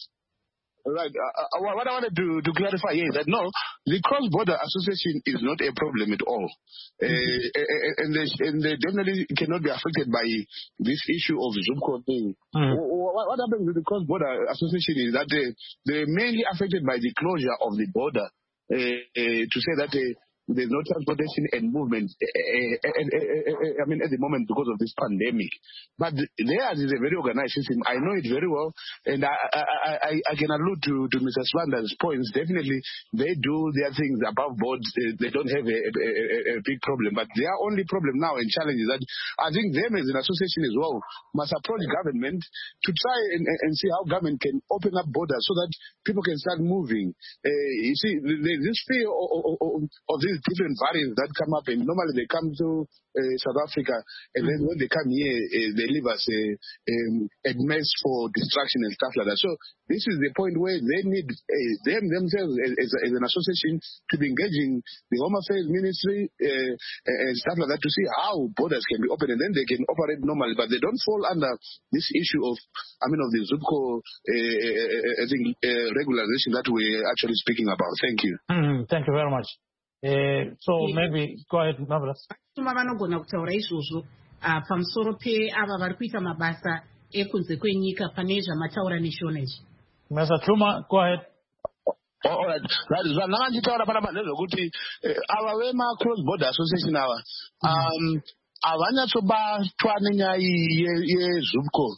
Right. Uh, uh, what I wanted to, to clarify here is that no, the cross-border association is not a problem at all, mm-hmm. uh, and, they, and they definitely cannot be affected by this issue of Zupco thing. Mm-hmm. What, what happens with the cross-border association is that they they're mainly affected by the closure of the border. Uh, uh, to say that. Uh, There's no transportation and movement, uh, uh, uh, uh, uh, I mean, at the moment because of this pandemic. But theirs is a very organized system. I know it very well, and I I, I, I can allude to, to Mister Swanda's points. Definitely, they do their things above board. They don't have a, a, a, a big problem. But their only problem now and challenge is that I think them as an association as well must approach government to try and, and see how government can open up borders so that people can start moving. Uh, you see, there's this fear of, of, of this different variants that come up, and normally they come to uh, South Africa, and then when they come here, uh, they leave us a, um, a mess for destruction and stuff like that. So this is the point where they need uh, them themselves as, as, as an association to be engaging the Home Affairs Ministry uh, and stuff like that to see how borders can be open, and then they can operate normally. But they don't fall under this issue of, I mean, of the Zupco uh, I think uh, regularization that we're actually speaking about. Thank you. Mm-hmm. Thank you very much. Uh, so yeah. Maybe go ahead, Marvelous. Tuma vanogona kutaura izvozvo pamusoro peava vari kuita mabasa ekunze kwenyika pane zvamataura neshonezvi. Mister Chuma, go ahead. All right. That is what I'm talking about. Kuti ava vema cross border association ava um avanyatsobatwa nenyaya yezupco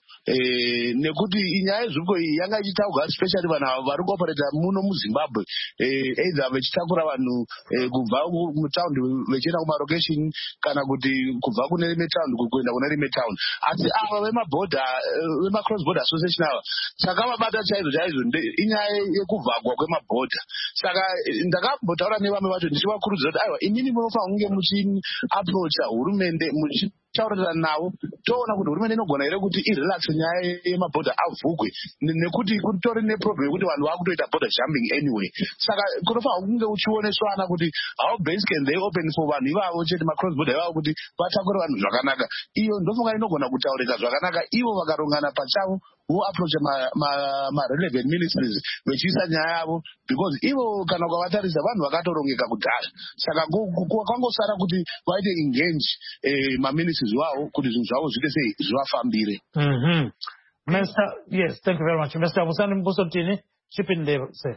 nekuti inyaya yezupco iyi yanga ichitaurwa especially vanhu vari kuoperata muno muzimbabwe either vachitakura vanhu kubva mutaundi vachienda kumarokesheni kana kuti kubva kune rimwe taundi kuenda kune rimwe taundi, asi ava vemabhodha vemacross border association ava chakavabata chaizvo chaizvo inyaya yekuvhagwa kwemabhodha. Saka ndakambotaura nevamwe vacho ndichivakurudzira kuti aiwa inini munofanira kunge muchiaprocha hurumende muchitaurirana navo toona kuti hurumende inogona here kuti irelaxe nyaya yemabhodha avhugwe, nekuti kutori neproblem yekuti vanhu vakutoita border jumping anyway. Saka kunofanira kunge uchioneswana kuti how base can they open for vanhu ivavo chete macross border ivavo kuti vatakure vanhu zvakanaka. Iyo ndofunga inogona kutaurika zvakanaka ivo vakarongana pachavo who approach ma, ma, ma relevant ministries vechiisa nyaya yavo, because ivo kana ukavatarisa vanhu vakatorongeka kudhara. Saka kwangosara kuti vaite engage eh, maministries wavo kuti zvinhu zvavo zviite sei zvivafambire. Mhm. Mister Yes, thank you very much. Mister Musani Mbusotini, chip in there, sir.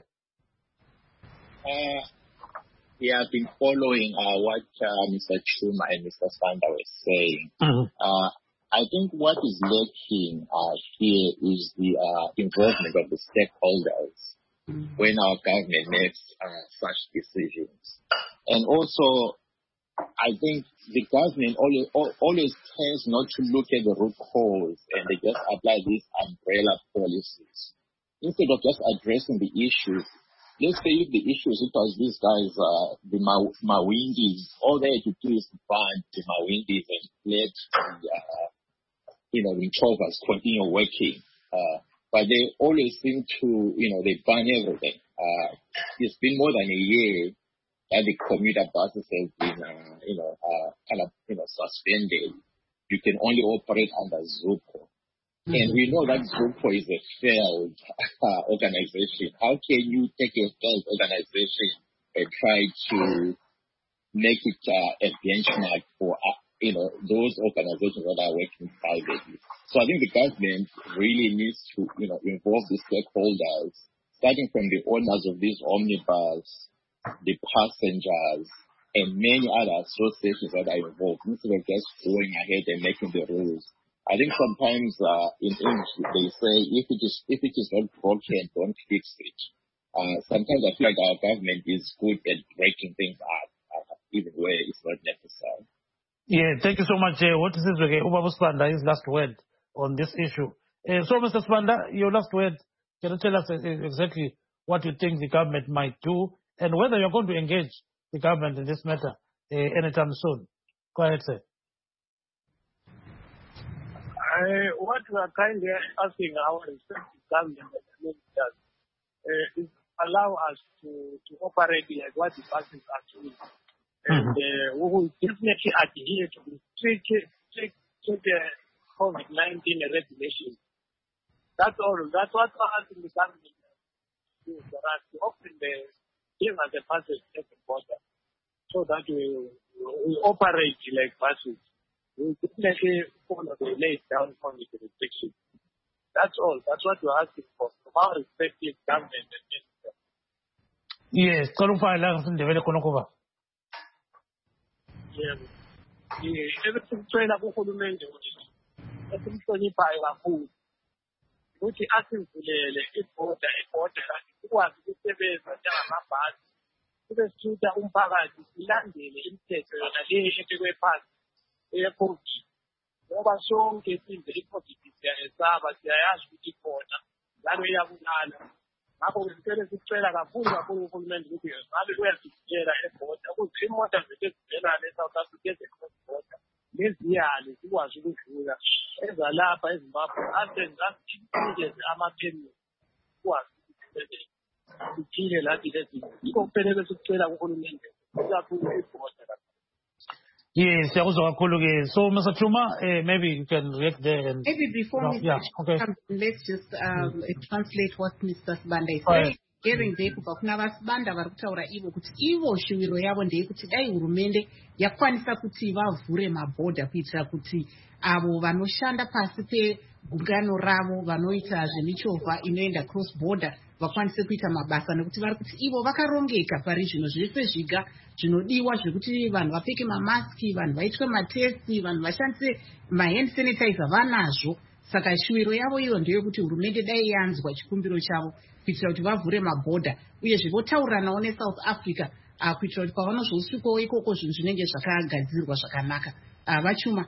Uh, we have been following uh, what uh, Mister Chuma and Mister Sibanda were saying. Mm-hmm. uh, I think what is lacking uh, here is the uh, involvement of the stakeholders mm-hmm. when our government makes uh, such decisions. And also, I think the government always, always tends not to look at the root cause and they just apply these umbrella policies. Instead of just addressing the issues, let's say if the issues it was these guys, uh, the Ma- Mawindis, all they had to do is ban the Mawindis and let the, uh, you know, the Chovas continue working. Uh, but they always seem to, you know, they ban everything. Uh, it's been more than a year that the commuter buses have been, uh, you know, uh, kind of, you know, suspended. You can only operate under Zupco. Mm-hmm. And we know that Zupco is a failed uh, organization. How can you take a failed organization and try to make it uh, a benchmark for uh, you know those organizations that are working privately? So I think the government really needs to you know involve the stakeholders, starting from the owners of these omnibus, the passengers, and many other associations that are involved, instead of just going ahead and making the rules. I think sometimes uh, in English they say if it is if it is not broken, don't fix it. Uh, sometimes I feel like our government is good at breaking things up, uh, even where it's not necessary. Yeah, thank you so much. Uh, what is this? Okay, Ubaba Sibanda, his last word on this issue. Uh, so, Mister Sibanda, your last word. Can you tell us exactly what you think the government might do, and whether you're going to engage the government in this matter uh, anytime soon? Go ahead, sir. Uh, what we are kindly asking our respective government and ministers uh, is allow us to, to operate like what the buses are doing. And uh, we will definitely adhere to the strict, strict, strict uh, COVID nineteen regulations. That's all. That's what we're asking the government to do for us, to open the give us a passage at the border so that we, we operate like buses. We definitely follow the laid down COVID restrictions. That's all. That's what we're asking for from our respective government and ministers. Yes, Kalufala Ndebele Konokuba. Yeah. Everything train up uhulumende esimhloniphayo kakhulu ukuthi asivulele ibhoda ibhoda sikwazi ukusebenza njengamabhasi kube sithutha umphakathi silandele imithetho yona le ebekwe phansi eyeCOVID ngoba sonke size iCOVID siyayesaba siyayazi ukuthi ikhona njalo iyabulala ngakho sicela sicela kakhulu kakhulu uhulumende ukuthi ngabe uyasivikela ebhoda ukuze imoto zethu ezivela eSouth Africa ezekhoda leziyale sikwazi ukudlula ezalapha eZimbabwe asenza sinikeze amaphemiti sikwazi ukusebenza siphile lathi lezi yikho kufanele sicela uhulumende kakhulu ibhoda. Yes, so Mister Chuma, uh, maybe you can react there. And, maybe before no, Mister Yeah, okay. comes, let's just um, mm. translate what Mister Sibanda is saying. Right. Hearing there kubva kuna vasibanda vari kutaura ivo kuti ivo shuviro yavo ndeyekuti dai hurumende yakwanisa kuti vavhure mabhodha kuitira kuti avo vanoshanda pasi pegungano ravo vanoita zvemichovha inoenda cross border vakwanise kuita mabasa nekuti vari kuti ivo vakarongeka pari zvino zvese zviga zvinodiwa zvekuti vanhu vapfeke mamaski vanhu vaitwe matesti vanhu vashandise mahand sanitizer vanazvo saka shuviro yavo iyo ndeyekuti hurumende dai yanzwa chikumbiro chavo kuitira kuti vavhure mabhodha uyezve votauriranawo neSouth Africa uh, kuitira kuti pavanozosvikawo ikoko zvinhu zvinenge zvakagadzirwa zvakanaka. uh, Vachuma.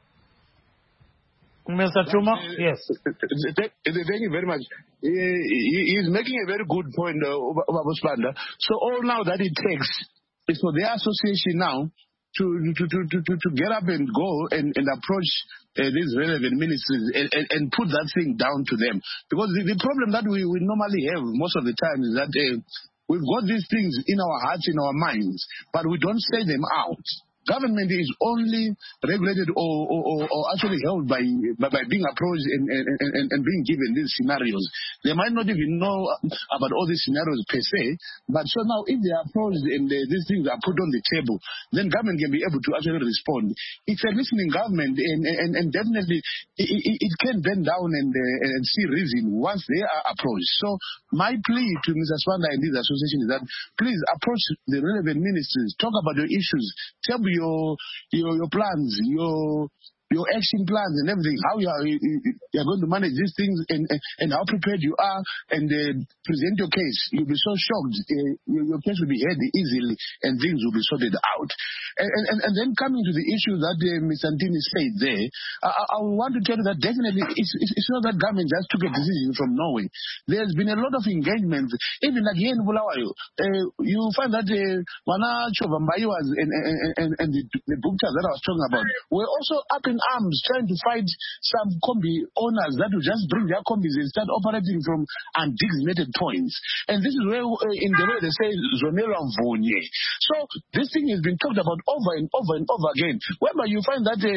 Mister Chuma, yes. Thank you very much. He, he is making a very good point, Ubaba Sibanda. So all now that it takes is for the association now to to to to, to get up and go and, and approach uh, these relevant ministries and, and, and put that thing down to them. Because the, the problem that we, we normally have most of the time is that uh, we've got these things in our hearts, in our minds, but we don't say them out. Government is only regulated or, or, or actually held by, by by being approached and, and, and, and being given these scenarios. They might not even know about all these scenarios per se, but so now if they are approached and they, these things are put on the table, then government can be able to actually respond. It's a listening government, and, and, and definitely it, it, it can bend down and, uh, and see reason once they are approached. So my plea to Mister Sibanda and this association is that please approach the relevant ministries, talk about your issues, tell me Your, your your plans, your your action plans and everything, how you are you, you are going to manage these things and and, and how prepared you are, and uh, present your case. You'll be so shocked. Uh, your, your case will be heard easily and things will be sorted out. And and, and then coming to the issue that uh, Mister Ntini said there, I, I want to tell you that definitely it's, it's, it's not that government just took a decision from nowhere. There's been a lot of engagement, even like here in Bulawayo. Uh, you find that Wana Chovambayi was and, and, and, and the, the Buktas that I was talking about were also up in arms trying to fight some combi owners that will just bring their combis and start operating from undesignated points. And this is where, uh, in the way they say, Zonela Vonye. So this thing has been talked about over and over and over again. Whereby you find that uh,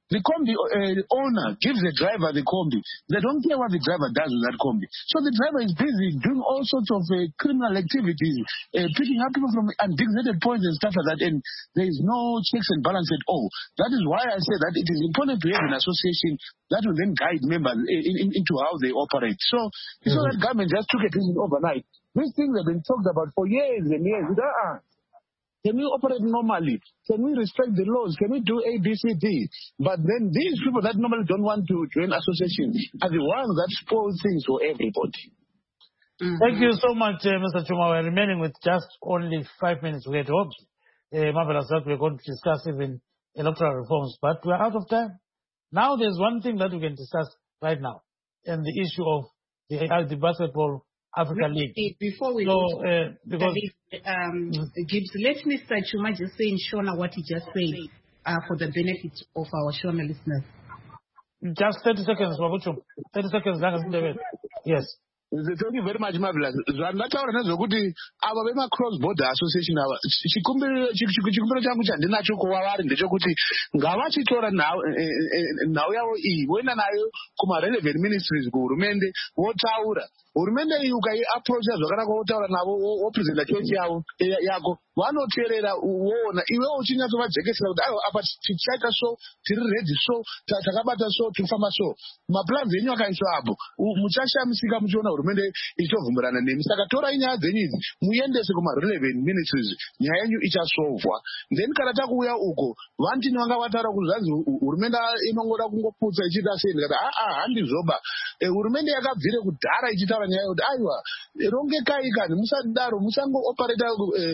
The combi uh, owner gives the driver the combi. They don't care what the driver does with that combi. So the driver is busy doing all sorts of uh, criminal activities, uh, picking up people from undesignated points and stuff like that, and there is no checks and balance at all. That is why I say that it is important to have an association that will then guide members in, in, into how they operate. So it's mm-hmm. not that government just took a decision overnight. These things have been talked about for years and years. Uh-uh. Can we operate normally? Can we respect the laws? Can we do A, B, C, D? But then these people that normally don't want to join associations are the ones that spoil things for everybody. Mm-hmm. Thank you so much, uh, Mister Chuma. We're remaining with just only five minutes to get home. Uh, marvelous that we're going to discuss even electoral reforms, but we're out of time. Now there's one thing that we can discuss right now, and the issue of the, uh, the basketball Africa League. Before we so, go to uh, because, um, Gibbs, let Mister Chuma just say in Shona what he just said uh, for the benefit of our Shona listeners. Just thirty seconds, Wabuchu. thirty seconds. Yes. Thank you very much, Marvelous. Zvandataura nezvokuti ava vema-cross border association ava chikumbiro changu chandinacho kuvavari ndechekuti ngavachitora nhau yavo iyi voenda nayo kuma-relevant ministries kuhurumende votaura. Hurumende iyi ukaiaprocha zvakanaka wotaura navo wopresenta choice yavo yako vanoteerera uona iwewo uchinyatsovajekesera kuti aiwa apa tichaita so tiri ready so takabata so tirikufamba so maplans enyu akaiswa apo muchashamisika muchiona hurumende ichitovhumburana nemi. Saka torai nyaya dzenyu idzi muendese kuma-relevant ministries, nyaya yenyu ichasovhwa. Then kana takuuya uko vantini vanga vataura kuti zvanzi hurumende inongoda kungoputsa ichiita sei, ndikati aa handizoba. Hurumende yakabvire kudhara ichitaura nyaya yekuti aiwa rongekai kani musadaro musangooperata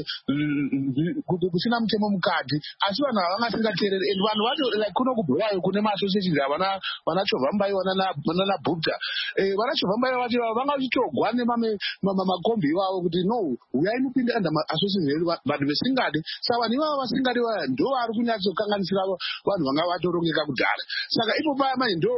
kusina mutemo mukati. Asi vanhu ava vangasingateereri, and vanhu vacho like kuno kubhuyayo kune ma-associations ava vanachovhambaiwa nana bhupta vanachovhambaiwa vacho vanga vachitogwa nemakombi ivavo kuti no uyai mupinde under ma-associations edu, but vesingadi. Saka vanhu ivavo vasingadi vaya ndo vari kunyatsokanganisira vanhu vanga vatorongeka kudhara. Saka ipo paya manje ndo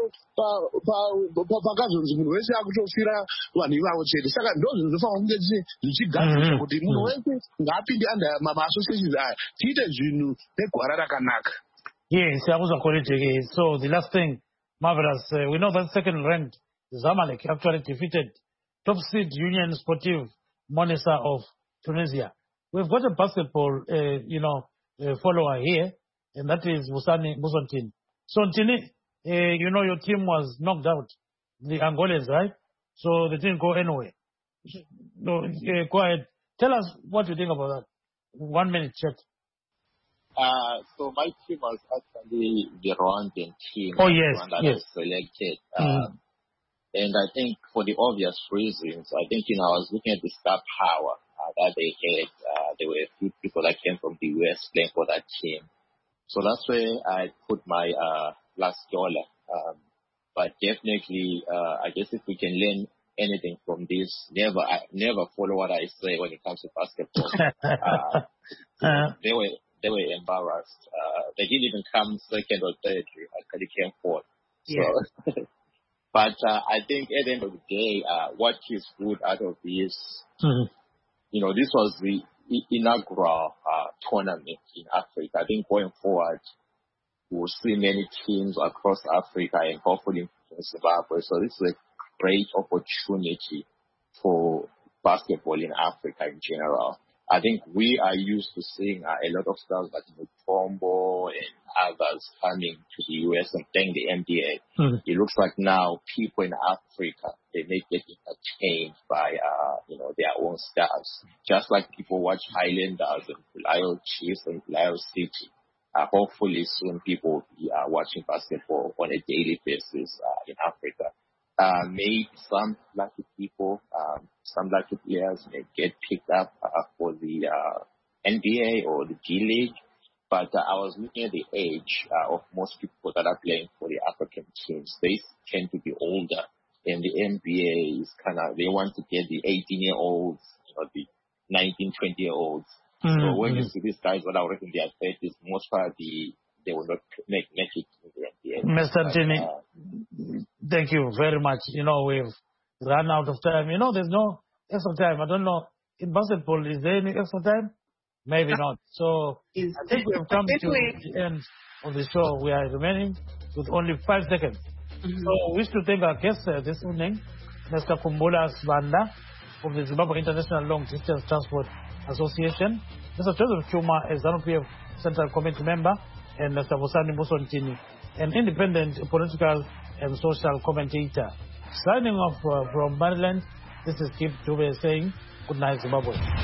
pakazonzi munhu wese akutofira vanhu ivavo chete. Saka ndo zvinhu zvofanira kunge zvichigadzirwa kuti munhu wese ngaapinde under ma-associations aya tiite zvinhu negwara rakanaka. Yes, I was a So the last thing, Marvelous, uh, we know that second ranked Zamalek actually defeated top seed Union Sportive Monessa of Tunisia. We've got a basketball, uh, you know, uh, follower here, and that is Musani Musontin. So, Ntini, uh, you know, your team was knocked out, the Angolans, right? So they didn't go anywhere. No, uh, go ahead. Tell us what you think about that. One minute, chat. Uh, so my team was actually the Rwandan team. Oh, yes, that yes. was selected. Mm. Um, and I think for the obvious reasons, I think, you know, I was looking at the star power uh, that they had. Uh, there were a few people that came from the U S playing for that team. So that's where I put my uh, last dollar. Um, but definitely, uh, I guess if we can learn anything from this, never, I, never follow what I say when it comes to basketball. uh, uh, they were They were embarrassed. Uh, they didn't even come second or third. Actually came fourth. Yeah. So, but uh, I think at the end of the day, uh, what is good out of this, mm-hmm. you know, this was the inaugural uh, tournament in Africa. I think going forward, we'll see many teams across Africa and hopefully in Zimbabwe. So this is a great opportunity for basketball in Africa in general. I think we are used to seeing uh, a lot of stars like Mutombo and others coming to the U S and playing the N B A. Mm-hmm. It looks like now people in Africa, they may get entertained by, uh, you know, their own stars. Just like people watch Highlanders and Lyle Chiefs and Lyle City. Uh, hopefully soon people will be uh, watching basketball on a daily basis uh, in Africa. Uh, maybe some lucky people, um, some lucky players may get picked up uh, for the uh, N B A or the G League. But uh, I was looking at the age uh, of most people that are playing for the African teams. They tend to be older. And the N B A is kind of, they want to get the eighteen-year-olds, you know, the nineteen, twenty-year-olds. Mm-hmm. So when you see these guys that are already in their thirties, most probably they will not make, make it in the N B A. Mister Ntini, uh, thank you very much. You know, we've run out of time. You know, there's no extra time. I don't know. In basketball, is there any extra time? Maybe not. So I think we have come to the end of the show. We are remaining with only five seconds. Mm-hmm. So we wish to thank our guests uh, this evening, Mister Kumbula Sibanda of the Zimbabwe International Long Distance Transport Association, Mister Joseph Chuma, a ZANU P F Central Committee member, and Mister Vusani Musontini, an independent political and social commentator. Signing off uh, from Maryland, this is Kip Dube saying, good night, Zimbabwe.